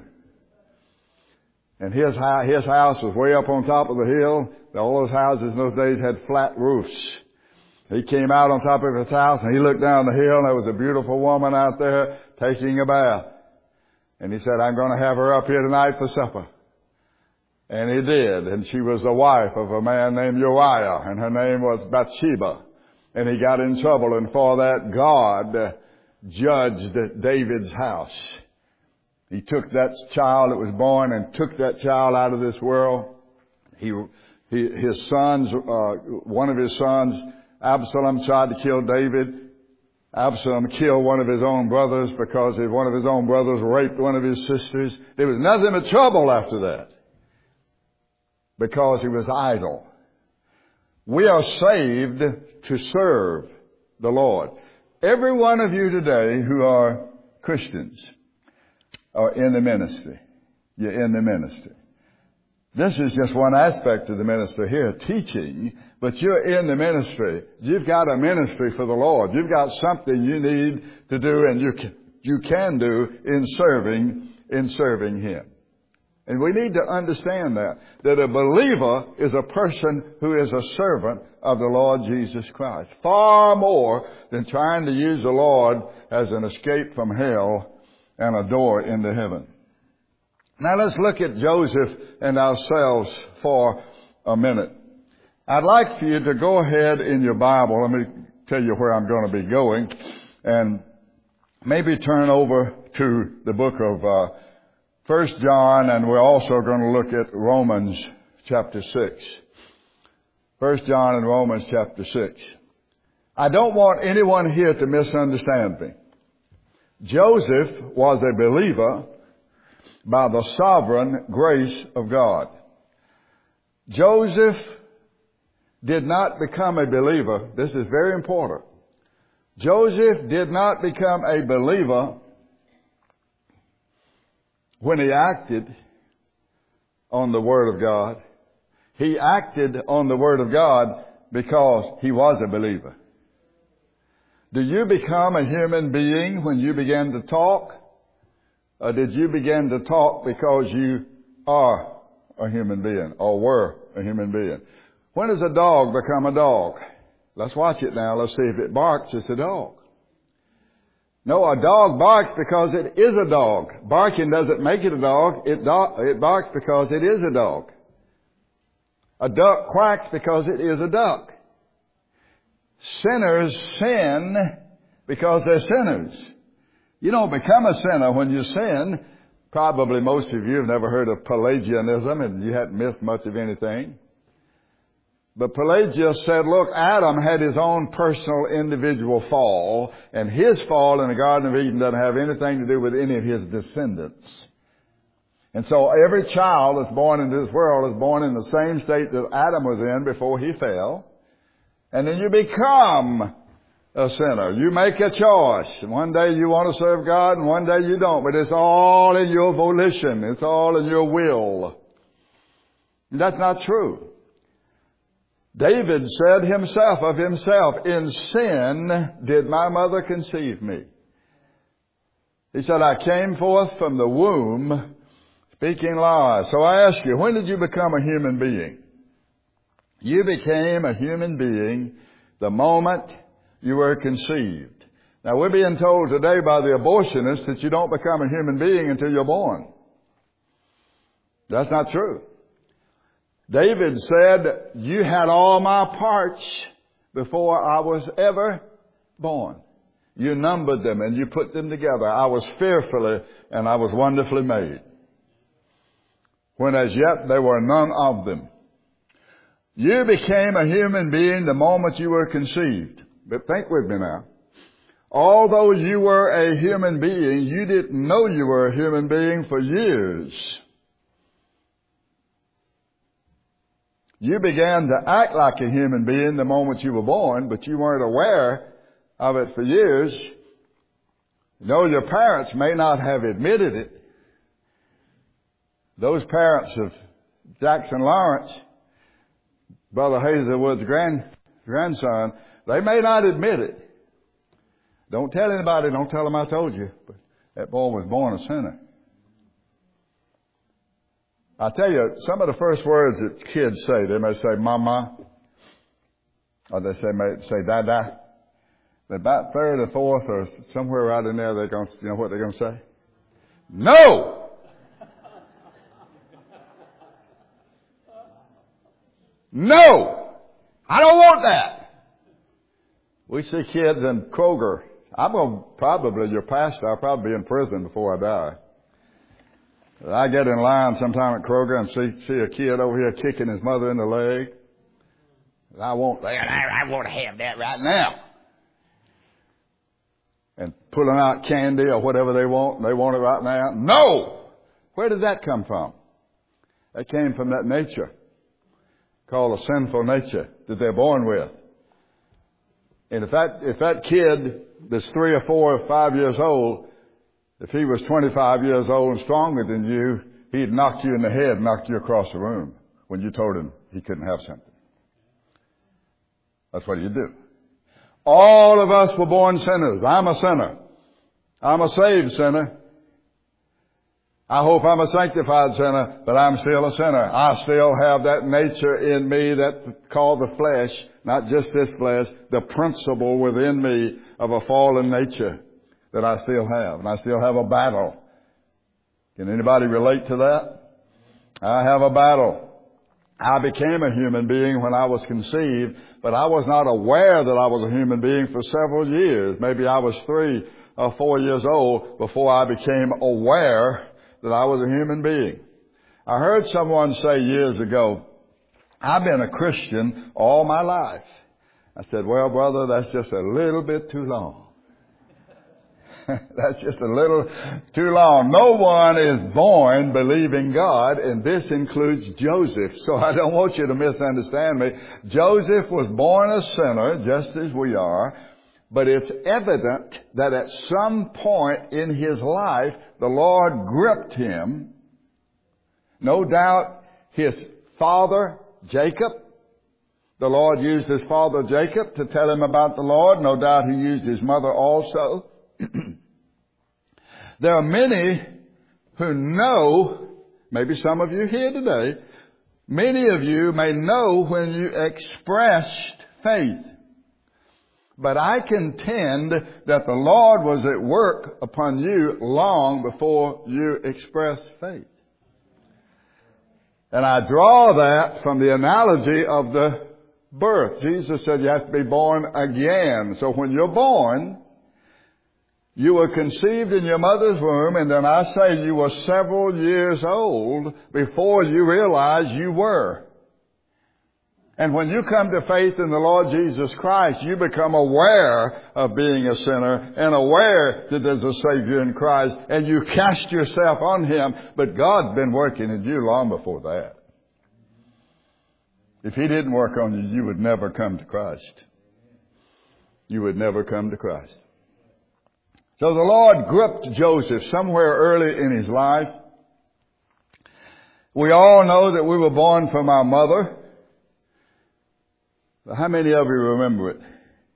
And his, his house was way up on top of the hill. All those houses in those days had flat roofs. He came out on top of his house and he looked down the hill and there was a beautiful woman out there taking a bath. And he said, I'm going to have her up here tonight for supper. And he did. And she was the wife of a man named Uriah, and her name was Bathsheba. And he got in trouble, and for that God judged David's house. He took that child that was born and took that child out of this world. He, he his sons, uh, one of his sons, Absalom, tried to kill David. Absalom killed one of his own brothers because one of his own brothers raped one of his sisters. There was nothing but trouble after that, because he was idle. We are saved to serve the Lord. Every one of you today who are Christians are in the ministry. You're in the ministry. This is just one aspect of the ministry here, teaching, but you're in the ministry. You've got a ministry for the Lord. You've got something you need to do, and you can, you can do in serving, in serving Him. And we need to understand that, that a believer is a person who is a servant of the Lord Jesus Christ. Far more than trying to use the Lord as an escape from hell and a door into heaven. Now let's look at Joseph and ourselves for a minute. I'd like for you to go ahead in your Bible. Let me tell you where I'm going to be going. And maybe turn over to the book of uh, First John, and we're also going to look at Romans chapter six. First John and Romans chapter six. I don't want anyone here to misunderstand me. Joseph was a believer by the sovereign grace of God. Joseph did not become a believer. This is very important. Joseph did not become a believer when he acted on the Word of God. He acted on the Word of God because he was a believer. Do you become a human being when you begin to talk? Or did you begin to talk because you are a human being or were a human being? When does a dog become a dog? Let's watch it now. Let's see if it barks. It's a dog. No, a dog barks because it is a dog. Barking doesn't make it a dog. It, do- it barks because it is a dog. A duck quacks because it is a duck. Sinners sin because they're sinners. You don't become a sinner when you sin. Probably most of you have never heard of Pelagianism, and you hadn't missed much of anything. But Pelagius said, look, Adam had his own personal individual fall, and his fall in the Garden of Eden doesn't have anything to do with any of his descendants. And so every child that's born into this world is born in the same state that Adam was in before he fell. And then you become a sinner. You make a choice. One day you want to serve God and one day you don't. But it's all in your volition. It's all in your will. That's not true. David said himself of himself, in sin did my mother conceive me. He said, I came forth from the womb speaking lies. So I ask you, when did you become a human being? You became a human being the moment you were conceived. Now we're being told today by the abortionists that you don't become a human being until you're born. That's not true. David said, you had all my parts before I was ever born. You numbered them and you put them together. I was fearfully and I was wonderfully made. When as yet there were none of them. You became a human being the moment you were conceived. But think with me now. Although you were a human being, you didn't know you were a human being for years. You began to act like a human being the moment you were born, but you weren't aware of it for years. Though your parents may not have admitted it, those parents of Jackson Lawrence, Brother Hazelwood's grand, grandson, they may not admit it. Don't tell anybody, don't tell them I told you, but that boy was born a sinner. I tell you, some of the first words that kids say, they may say mama, or they say, may say dada. But about third or fourth or somewhere right in there, they're going to, you know what they're going to say? No! No! I don't want that! We see kids in Kroger. I'm going to probably, your pastor, I'll probably be in prison before I die. I get in line sometime at Kroger and see, see a kid over here kicking his mother in the leg. I want that. I want to have that right now. And pulling out candy or whatever they want, and they want it right now. No! Where did that come from? That came from that nature called a sinful nature that they're born with. And if that, if that kid that's three or four or five years old, if he was twenty-five years old and stronger than you, he'd knock you in the head, knock you across the room when you told him he couldn't have something. That's what he'd do. All of us were born sinners. I'm a sinner. I'm a saved sinner. I hope I'm a sanctified sinner, but I'm still a sinner. I still have that nature in me that called the flesh, not just this flesh, the principle within me of a fallen nature that I still have. And I still have a battle. Can anybody relate to that? I have a battle. I became a human being when I was conceived, but I was not aware that I was a human being for several years. Maybe I was three or four years old before I became aware that I was a human being. I heard someone say years ago, I've been a Christian all my life. I said, well, brother, that's just a little bit too long. That's just a little too long. No one is born believing God, and this includes Joseph. So I don't want you to misunderstand me. Joseph was born a sinner, just as we are. But it's evident that at some point in his life, the Lord gripped him. No doubt his father, Jacob, the Lord used his father, Jacob, to tell him about the Lord. No doubt he used his mother also. There are many who know, maybe some of you here today, many of you may know when you expressed faith. But I contend that the Lord was at work upon you long before you expressed faith. And I draw that from the analogy of the birth. Jesus said you have to be born again. So when you're born, you were conceived in your mother's womb, and then I say you were several years old before you realized you were. And when you come to faith in the Lord Jesus Christ, you become aware of being a sinner and aware that there's a Savior in Christ, and you cast yourself on Him. But God's been working in you long before that. If He didn't work on you, you would never come to Christ. You would never come to Christ. So the Lord gripped Joseph somewhere early in his life. We all know that we were born from our mother. But how many of you remember it?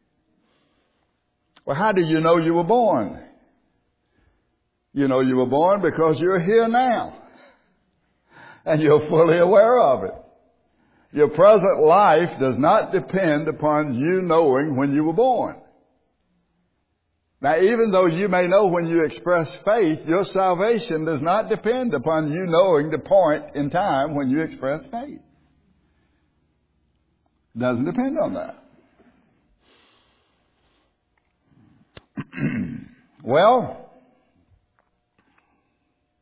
Well, how do you know you were born? You know you were born because you're here now. And you're fully aware of it. Your present life does not depend upon you knowing when you were born. Now, even though you may know when you express faith, your salvation does not depend upon you knowing the point in time when you express faith. It doesn't depend on that. Well,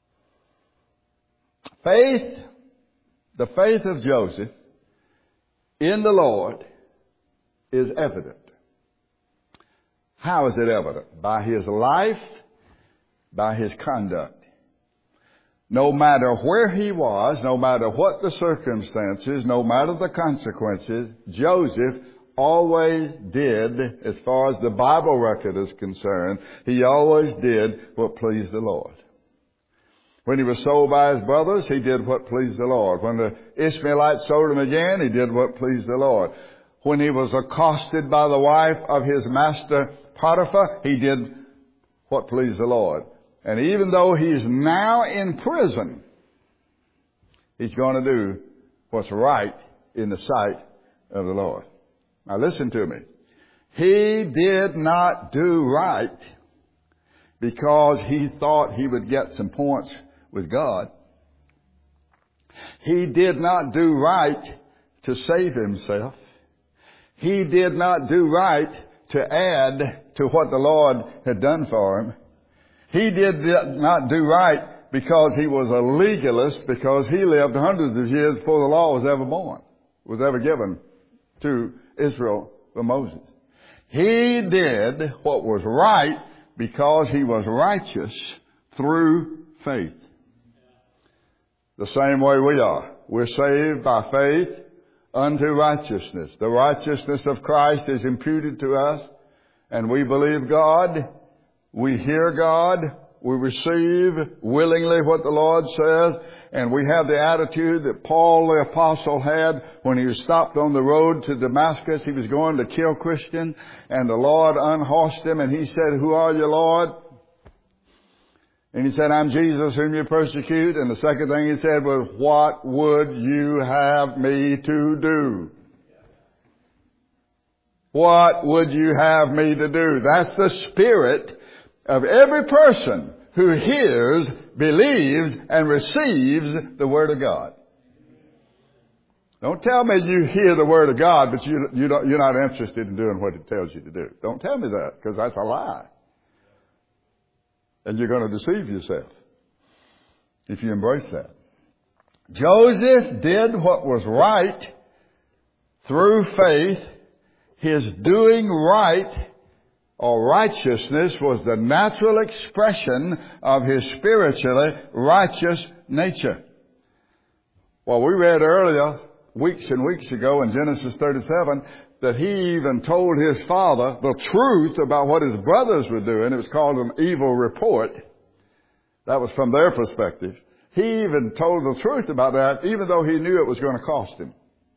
faith, the faith of Joseph, in the Lord is evident. How is it evident? By his life, by his conduct. No matter where he was, no matter what the circumstances, no matter the consequences, Joseph always did, as far as the Bible record is concerned, he always did what pleased the Lord. When he was sold by his brothers, he did what pleased the Lord. When the Ishmaelites sold him again, he did what pleased the Lord. When he was accosted by the wife of his master Potiphar, he did what pleased the Lord. And even though he's now in prison, he's going to do what's right in the sight of the Lord. Now listen to me. He did not do right because he thought he would get some points with God. He did not do right to save himself. He did not do right to add to what the Lord had done for him. He did not do right because he was a legalist, because he lived hundreds of years before the law was ever born, was ever given to Israel from Moses. He did what was right because he was righteous through faith. The same way we are. We're saved by faith unto righteousness. The righteousness of Christ is imputed to us, and we believe God. We hear God. We receive willingly what the Lord says. And we have the attitude that Paul the Apostle had when he was stopped on the road to Damascus. He was going to kill Christians, and the Lord unhorsed him, and he said, "Who are you, Lord?" And he said, "I'm Jesus whom you persecute." And the second thing he said was, "What would you have me to do?" What would you have me to do? That's the spirit of every person who hears, believes, and receives the Word of God. Don't tell me you hear the Word of God, but you, you don't, you're not interested in doing what it tells you to do. Don't tell me that, because that's a lie. And you're going to deceive yourself if you embrace that. Joseph did what was right through faith. His doing right or righteousness was the natural expression of his spiritually righteous nature. Well, we read earlier, weeks and weeks ago in Genesis thirty-seven, that he even told his father the truth about what his brothers were doing. It was called an evil report. That was from their perspective. He even told the truth about that, even though he knew it was going to cost him.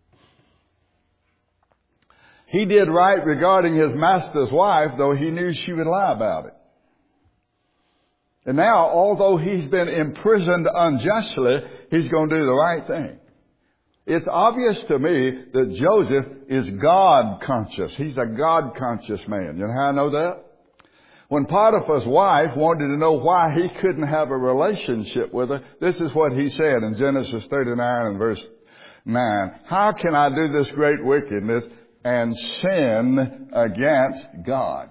He did right regarding his master's wife, though he knew she would lie about it. And now, although he's been imprisoned unjustly, he's going to do the right thing. It's obvious to me that Joseph is God-conscious. He's a God-conscious man. You know how I know that? When Potiphar's wife wanted to know why he couldn't have a relationship with her, this is what he said in Genesis thirty-nine and verse nine. "How can I do this great wickedness and sin against God?"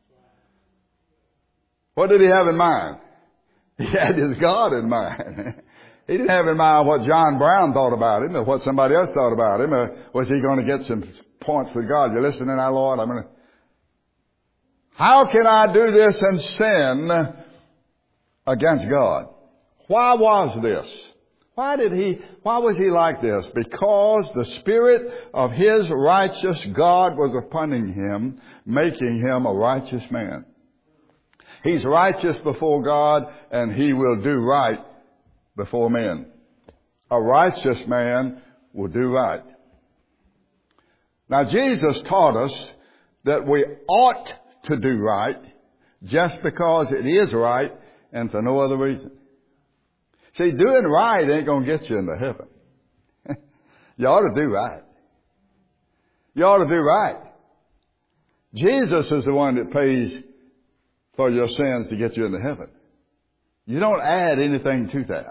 What did he have in mind? He had his God in mind. He didn't have in mind what John Brown thought about him or what somebody else thought about him. Or was he going to get some points with God? You're listening now, Lord? I'm going to... How can I do this and sin against God? Why was this? Why did he, why was he like this? Because the Spirit of his righteous God was upon him, making him a righteous man. He's righteous before God, and he will do right before men. A righteous man will do right. Now, Jesus taught us that we ought to do right just because it is right and for no other reason. See, doing right ain't going to get you into heaven. You ought to do right. You ought to do right. Jesus is the one that pays for your sins to get you into heaven. You don't add anything to that.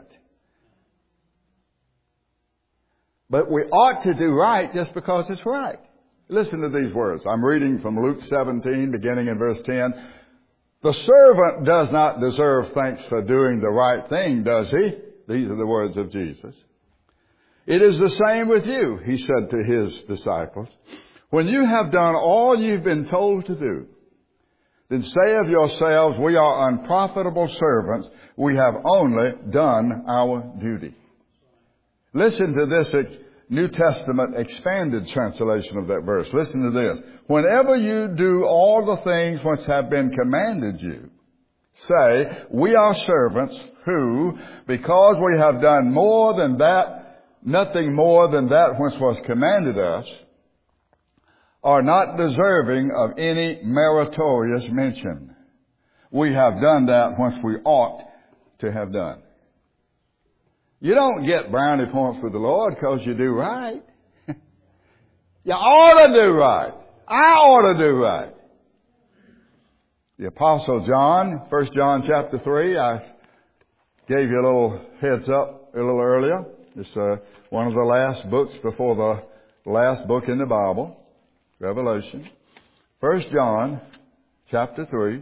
But we ought to do right just because it's right. Listen to these words. I'm reading from Luke seventeen, beginning in verse ten. "The servant does not deserve thanks for doing the right thing, does he?" These are the words of Jesus. It is the same with you, he said to his disciples. When you have done all you've been told to do, then say of yourselves, we are unprofitable servants. We have only done our duty. Listen to this New Testament expanded translation of that verse. Listen to this. Whenever you do all the things which have been commanded you, say, we are servants who, because we have done more than that, nothing more than that which was commanded us, are not deserving of any meritorious mention. We have done that which we ought to have done. You don't get brownie points with the Lord because you do right. You ought to do right. I ought to do right. The Apostle John, First John chapter three, I gave you a little heads up a little earlier. It's uh, one of the last books before the last book in the Bible, Revelation. First John chapter three,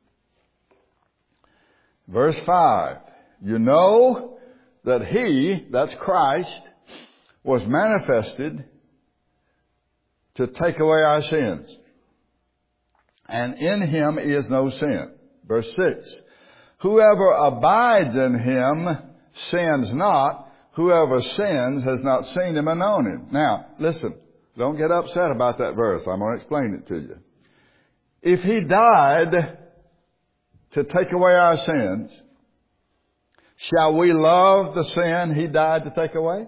verse five. You know that He, that's Christ, was manifested to take away our sins. And in Him is no sin. Verse six. Whoever abides in Him sins not. Whoever sins has not seen Him and known Him. Now, listen. Don't get upset about that verse. I'm going to explain it to you. If He died to take away our sins, shall we love the sin He died to take away?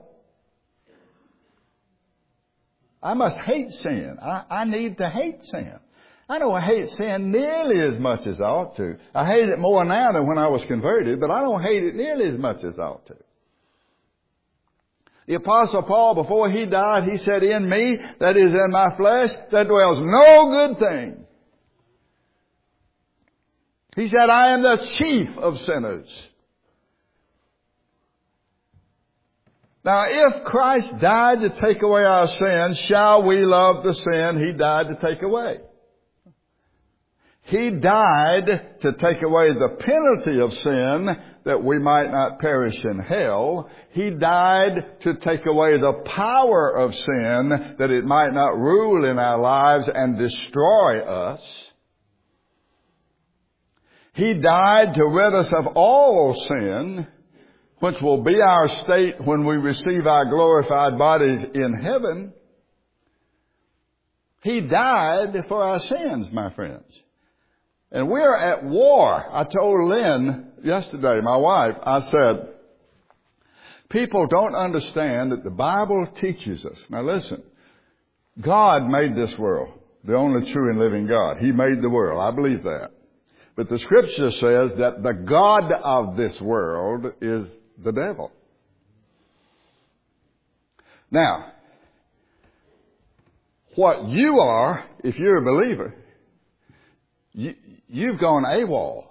I must hate sin. I, I need to hate sin. I don't hate sin nearly as much as I ought to. I hate it more now than when I was converted, but I don't hate it nearly as much as I ought to. The Apostle Paul, before he died, he said, in me, that is in my flesh, there dwells no good thing. He said, I am the chief of sinners. Now, if Christ died to take away our sins, shall we love the sin He died to take away? He died to take away the penalty of sin that we might not perish in hell. He died to take away the power of sin that it might not rule in our lives and destroy us. He died to rid us of all sin, which will be our state when we receive our glorified bodies in heaven. He died for our sins, my friends. And we're at war. I told Lynn yesterday, my wife, I said, people don't understand that the Bible teaches us. Now listen, God made this world, the only true and living God. He made the world. I believe that. But the Scripture says that the God of this world is the devil. Now, what you are, if you're a believer, you, you've gone AWOL.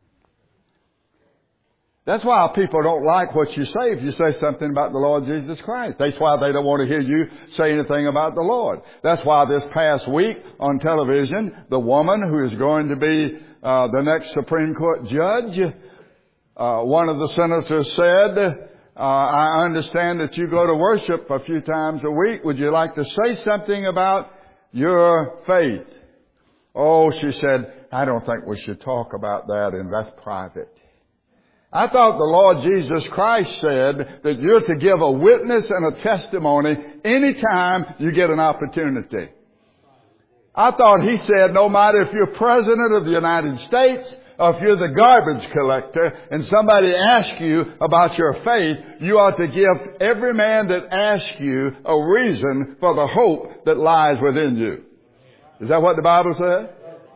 That's why people don't like what you say if you say something about the Lord Jesus Christ. That's why they don't want to hear you say anything about the Lord. That's why this past week on television, the woman who is going to be uh, the next Supreme Court judge, uh, one of the senators said, uh, I understand that you go to worship a few times a week. Would you like to say something about your faith? Oh, she said, I don't think we should talk about that, and that's private. I thought the Lord Jesus Christ said that you're to give a witness and a testimony anytime you get an opportunity. I thought He said no matter if you're President of the United States or if you're the garbage collector and somebody asks you about your faith, you ought to give every man that asks you a reason for the hope that lies within you. Is that what the Bible says?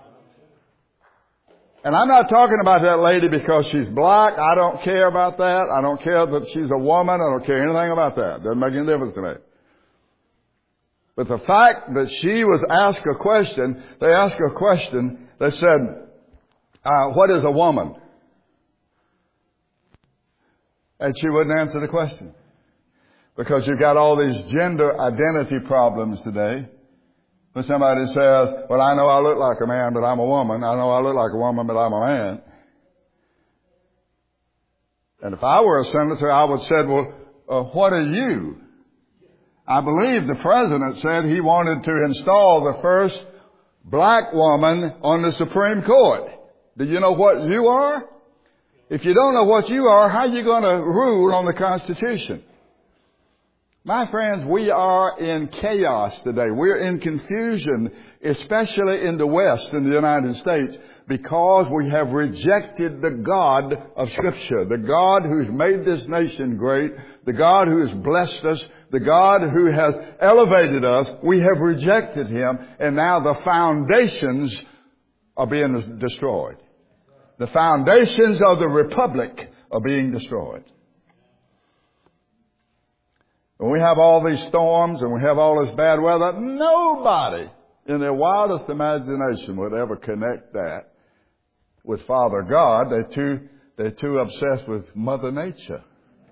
And I'm not talking about that lady because she's black. I don't care about that. I don't care that she's a woman. I don't care anything about that. Doesn't make any difference to me. But the fact that she was asked a question, they asked her a question, they said, uh, what is a woman? And she wouldn't answer the question. Because you've got all these gender identity problems today. When somebody says, well, I know I look like a man, but I'm a woman. I know I look like a woman, but I'm a man. And if I were a senator, I would say, well, uh, what are you? I believe the president said he wanted to install the first black woman on the Supreme Court. Do you know what you are? If you don't know what you are, how are you going to rule on the Constitution? My friends, we are in chaos today. We're in confusion, especially in the West, in the United States, because we have rejected the God of Scripture, the God who's made this nation great, the God who has blessed us, the God who has elevated us. We have rejected Him, and now the foundations are being destroyed. The foundations of the republic are being destroyed. When we have all these storms and we have all this bad weather, nobody in their wildest imagination would ever connect that with Father God. They're too, they're too obsessed with Mother Nature.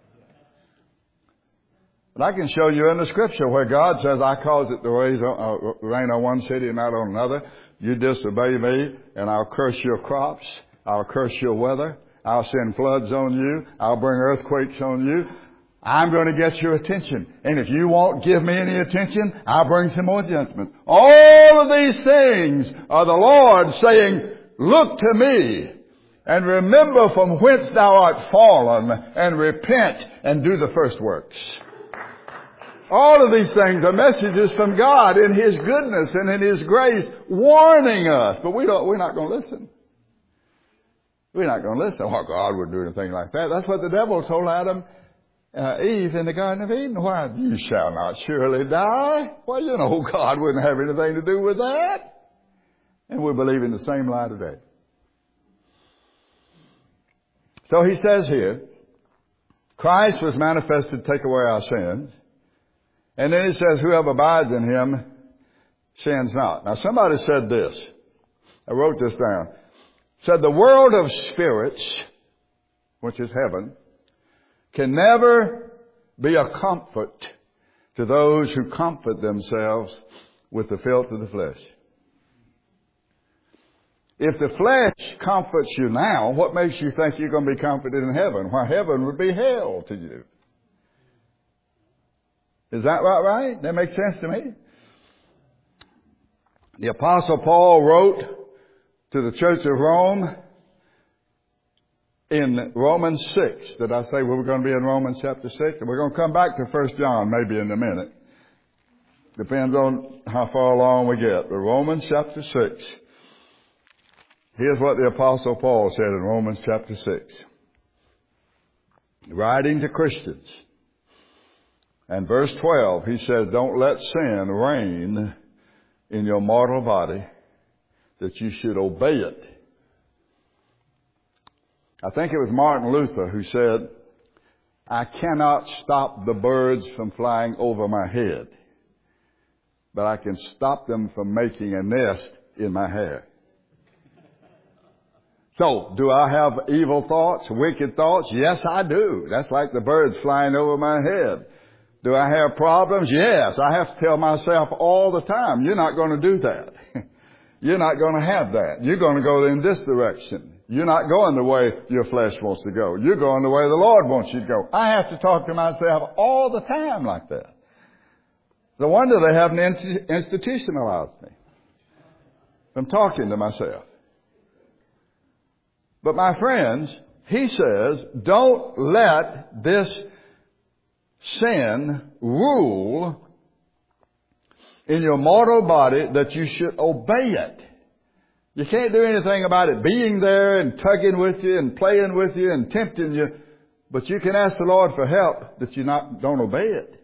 But I can show you in the Scripture where God says, I cause it to rain on one city and not on another. You disobey me and I'll curse your crops. I'll curse your weather. I'll send floods on you. I'll bring earthquakes on you. I'm going to get your attention. And if you won't give me any attention, I'll bring some more judgment. All of these things are the Lord saying, look to me and remember from whence thou art fallen and repent and do the first works. All of these things are messages from God in His goodness and in His grace warning us. But we don't, we're not going to listen. We're not going to listen. Oh, God would do anything like that. That's what the devil told Adam, uh, Eve in the Garden of Eden. Why, you shall not surely die. Well, you know, God wouldn't have anything to do with that. And we're believing the same lie today. So he says here, Christ was manifested to take away our sins. And then he says, whoever abides in Him sins not. Now somebody said this. I wrote this down. Said the world of spirits, which is heaven, can never be a comfort to those who comfort themselves with the filth of the flesh. If the flesh comforts you now, what makes you think you're going to be comforted in heaven? Why, heaven would be hell to you. Is that right, right? That makes sense to me. The Apostle Paul wrote to the church of Rome in Romans six. Did I say we were going to be in Romans chapter six? And we're going to come back to First John maybe in a minute. Depends on how far along we get. But Romans chapter six. Here's what the Apostle Paul said in Romans chapter six. Writing to Christians. And verse twelve, he says, don't let sin reign in your mortal body, that you should obey it. I think it was Martin Luther who said, I cannot stop the birds from flying over my head, but I can stop them from making a nest in my hair. So, do I have evil thoughts, wicked thoughts? Yes, I do. That's like the birds flying over my head. Do I have problems? Yes. I have to tell myself all the time, you're not going to do that. You're not going to have that. You're going to go in this direction. You're not going the way your flesh wants to go. You're going the way the Lord wants you to go. I have to talk to myself all the time like that. No wonder they haven't institutionalized me from talking to myself. But my friends, he says, don't let this sin rule in your mortal body that you should obey it. You can't do anything about it being there and tugging with you and playing with you and tempting you, but you can ask the Lord for help that you not don't obey it.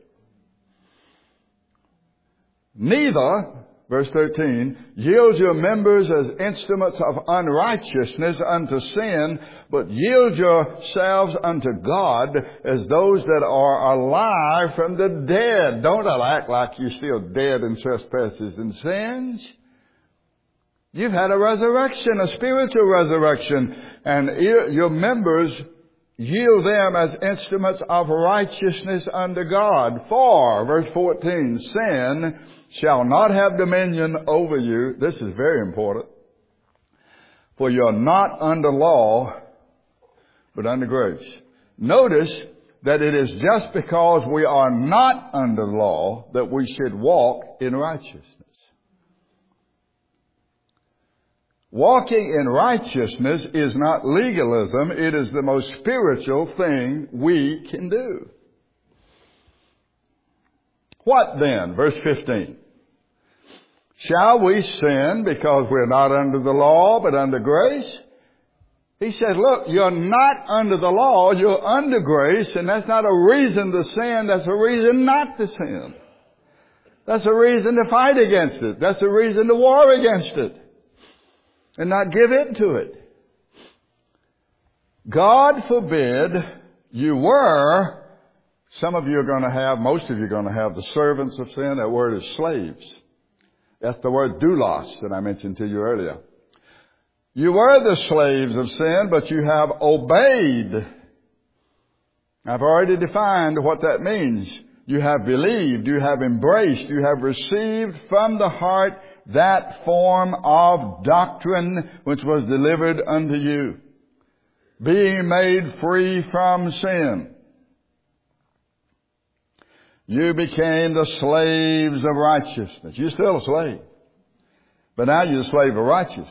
Neither, verse thirteen, yield your members as instruments of unrighteousness unto sin, but yield yourselves unto God as those that are alive from the dead. Don't act like you're still dead in trespasses and sins. You've had a resurrection, a spiritual resurrection, and your members, yield them as instruments of righteousness unto God. For, verse fourteen, sin shall not have dominion over you. This is very important. For you're not under law, but under grace. Notice that it is just because we are not under the law that we should walk in righteousness. Walking in righteousness is not legalism. It is the most spiritual thing we can do. What then? Verse fifteen. Shall we sin because we're not under the law but under grace? He said, look, you're not under the law, you're under grace, and that's not a reason to sin, that's a reason not to sin. That's a reason to fight against it. That's a reason to war against it. And not give in to it. God forbid you were, some of you are going to have, most of you are going to have the servants of sin. That word is slaves. That's the word doulos that I mentioned to you earlier. You were the slaves of sin, but you have obeyed. I've already defined what that means. You have believed, you have embraced, you have received from the heart that form of doctrine which was delivered unto you, being made free from sin. You became the slaves of righteousness. You're still a slave, but now you're a slave of righteousness.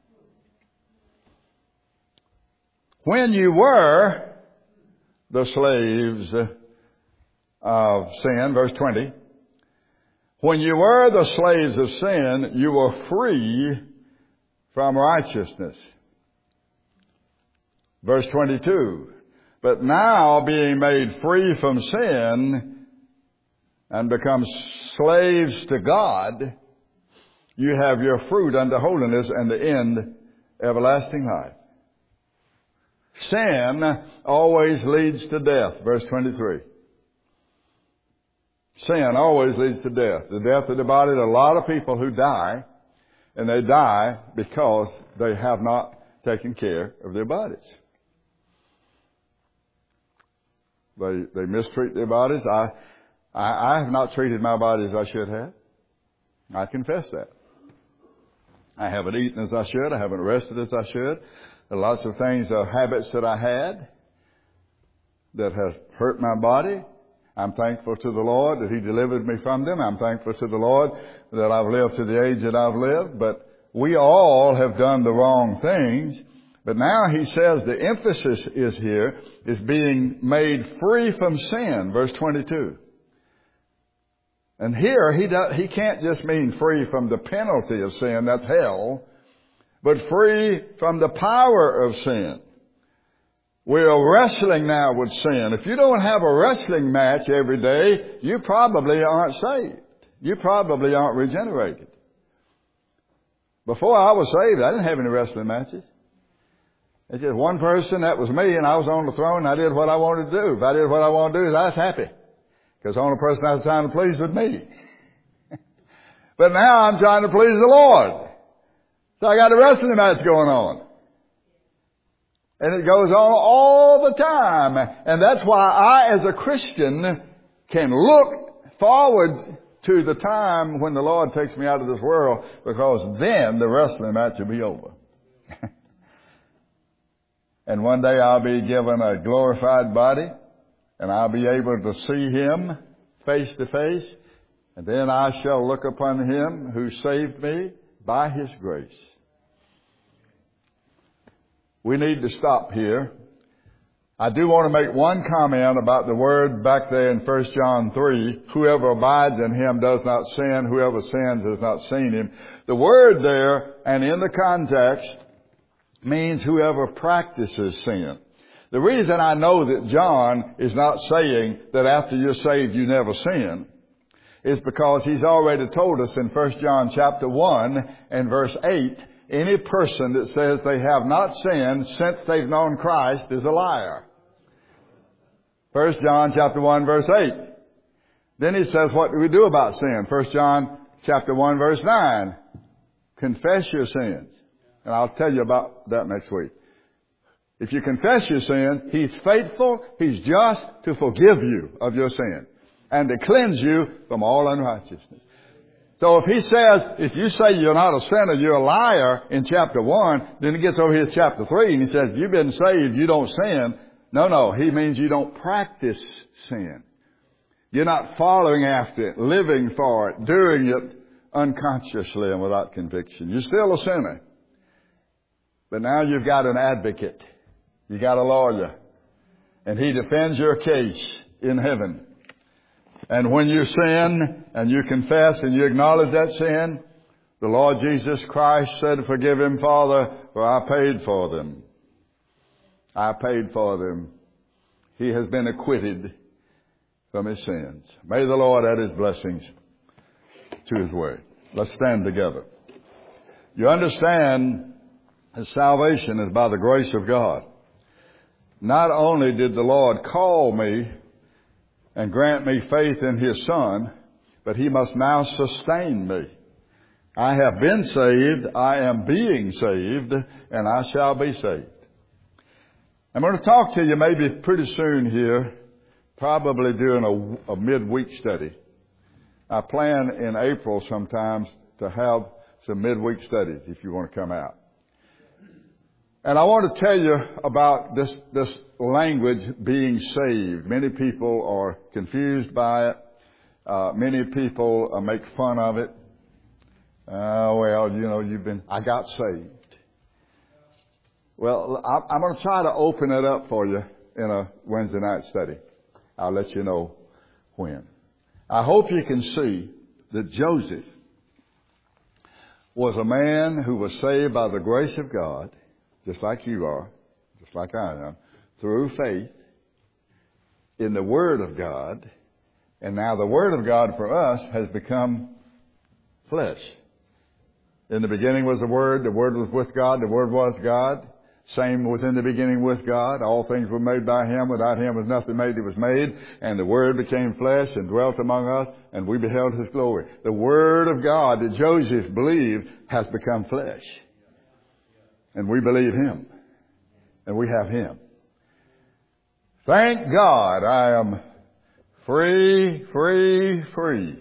When you were the slaves of sin, verse twenty, when you were the slaves of sin, you were free from righteousness. Verse twenty-two, but now being made free from sin and become slaves to God, you have your fruit unto holiness and the end everlasting life. Sin always leads to death. Verse twenty-three. Sin always leads to death. The death of the body. There are a lot of people who die, and they die because they have not taken care of their bodies. They they mistreat their bodies. I, I I have not treated my body as I should have. I confess that. I haven't eaten as I should. I haven't rested as I should. There are lots of things, uh, habits that I had that have hurt my body. I'm thankful to the Lord that He delivered me from them. I'm thankful to the Lord that I've lived to the age that I've lived. But we all have done the wrong things. But now He says the emphasis is here is being made free from sin. Verse twenty-two. And here He does, He can't just mean free from the penalty of sin, that's hell, but free from the power of sin. We are wrestling now with sin. If you don't have a wrestling match every day, you probably aren't saved. You probably aren't regenerated. Before I was saved, I didn't have any wrestling matches. It's just one person, that was me, and I was on the throne, and I did what I wanted to do. If I did what I wanted to do, I was happy. Because the only person I was trying to please was me. But now I'm trying to please the Lord. So I got a wrestling match going on. And it goes on all the time. And that's why I, as a Christian, can look forward to the time when the Lord takes me out of this world, because then the wrestling match will be over. And one day I'll be given a glorified body, and I'll be able to see Him face to face, and then I shall look upon Him who saved me by His grace. We need to stop here. I do want to make one comment about the word back there in First John three. Whoever abides in Him does not sin. Whoever sins has not seen Him. The word there, and in the context, means whoever practices sin. The reason I know that John is not saying that after you're saved you never sin is because he's already told us in First John chapter one and verse eight, any person that says they have not sinned since they've known Christ is a liar. First John chapter one verse eight. Then he says, what do we do about sin? First John chapter one verse nine. Confess your sins. And I'll tell you about that next week. If you confess your sins, He's faithful, He's just to forgive you of your sin and to cleanse you from all unrighteousness. So if He says, if you say you're not a sinner, you're a liar in chapter one, then He gets over here to chapter three and He says, if you've been saved, you don't sin, No, no. He means you don't practice sin. You're not following after it, living for it, doing it unconsciously and without conviction. You're still a sinner. But now you've got an advocate. You got a lawyer. And he defends your case in heaven. And when you sin and you confess and you acknowledge that sin, the Lord Jesus Christ said, forgive him, Father, for I paid for them. I paid for them. He has been acquitted from his sins. May the Lord add his blessings to his word. Let's stand together. You understand that salvation is by the grace of God. Not only did the Lord call me and grant me faith in his Son, but he must now sustain me. I have been saved, I am being saved, and I shall be saved. I'm going to talk to you maybe pretty soon here, probably during a, a midweek study. I plan in April sometimes to have some midweek studies if you want to come out. And I want to tell you about this, this language, being saved. Many people are confused by it. Uh, many people uh, make fun of it. Uh, well, you know, you've been, I got saved. Well, I, I'm going to try to open it up for you in a Wednesday night study. I'll let you know when. I hope you can see that Joseph was a man who was saved by the grace of God, just like you are, just like I am, through faith in the Word of God. And now the Word of God for us has become flesh. In the beginning was the Word, the Word was with God, the Word was God. Same was in the beginning with God. All things were made by him. Without him was nothing made that was made. And the Word became flesh and dwelt among us, and we beheld his glory. The Word of God that Joseph believed has become flesh. And we believe him. And we have him. Thank God I am free, free, free.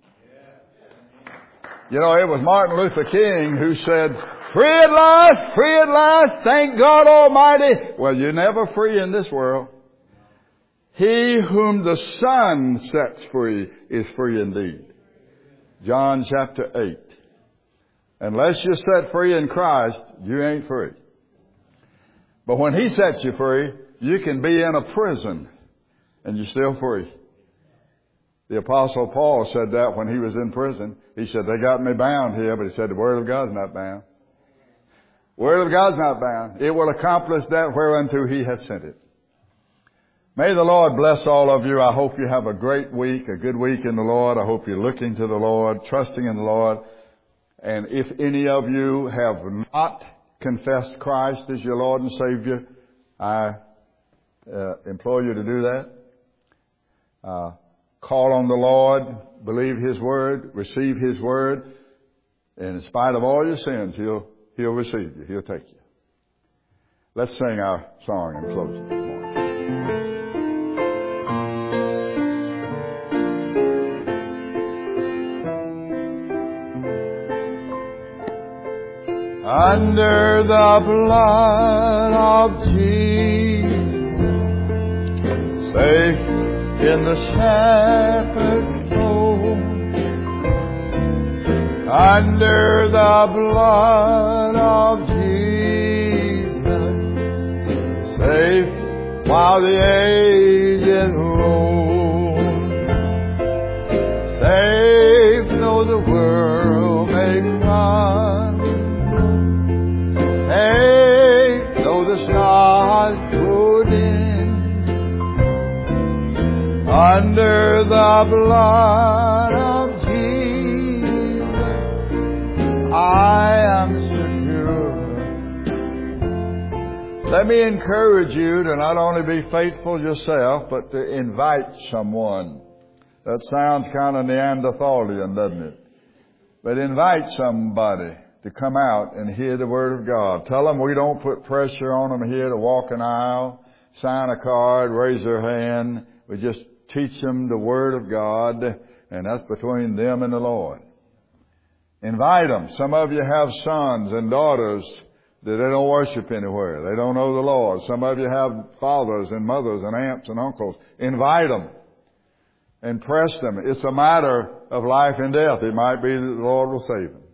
You know, it was Martin Luther King who said, free at last, free at last, thank God Almighty. Well, you're never free in this world. He whom the Son sets free is free indeed. John chapter eight. Unless you're set free in Christ, you ain't free. But when he sets you free, you can be in a prison and you're still free. The Apostle Paul said that when he was in prison. He said, they got me bound here, but he said, the Word of God's not bound. Word of God's not bound. It will accomplish that whereunto he has sent it. May the Lord bless all of you. I hope you have a great week, a good week in the Lord. I hope you're looking to the Lord, trusting in the Lord. And if any of you have not confessed Christ as your Lord and Savior, I uh, implore you to do that. Uh, call on the Lord, believe his word, receive his word, and in spite of all your sins, he'll He'll receive you. He'll take you. Let's sing our song and close it this morning. Under the blood of Jesus, safe in the shepherd's fold, under the blood of Jesus, safe while the ages roll, safe though the world may run, safe though the stars go dim, under the blood of I am secure. Let me encourage you to not only be faithful yourself, but to invite someone. That sounds kind of Neanderthalian, doesn't it? But invite somebody to come out and hear the Word of God. Tell them we don't put pressure on them here to walk an aisle, sign a card, raise their hand. We just teach them the Word of God, and that's between them and the Lord. Invite them. Some of you have sons and daughters that they don't worship anywhere. They don't know the Lord. Some of you have fathers and mothers and aunts and uncles. Invite them. And press them. It's a matter of life and death. It might be that the Lord will save them.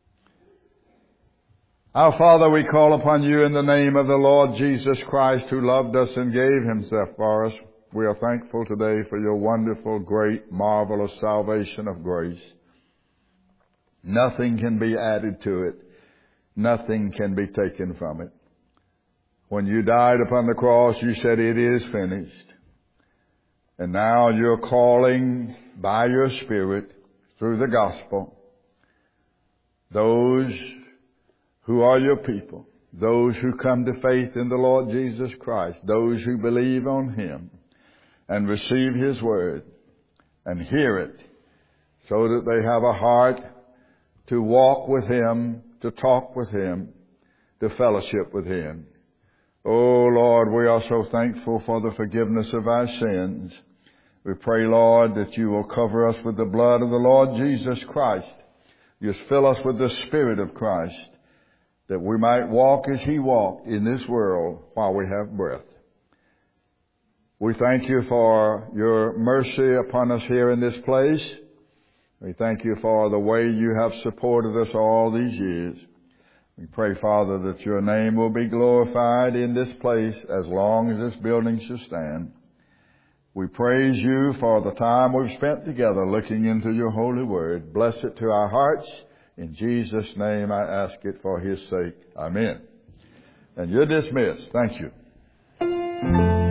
Our Father, we call upon you in the name of the Lord Jesus Christ, who loved us and gave himself for us. We are thankful today for your wonderful, great, marvelous salvation of grace. Nothing can be added to it. Nothing can be taken from it. When you died upon the cross, you said, it is finished. And now you're calling by your Spirit through the gospel those who are your people, those who come to faith in the Lord Jesus Christ, those who believe on him and receive his word and hear it so that they have a heart to walk with him, to talk with him, to fellowship with him. Oh, Lord, we are so thankful for the forgiveness of our sins. We pray, Lord, that you will cover us with the blood of the Lord Jesus Christ. Just fill us with the Spirit of Christ, that we might walk as he walked in this world while we have breath. We thank you for your mercy upon us here in this place. We thank you for the way you have supported us all these years. We pray, Father, that your name will be glorified in this place as long as this building shall stand. We praise you for the time we've spent together looking into your holy word. Bless it to our hearts. In Jesus' name I ask it for his sake. Amen. And you're dismissed. Thank you.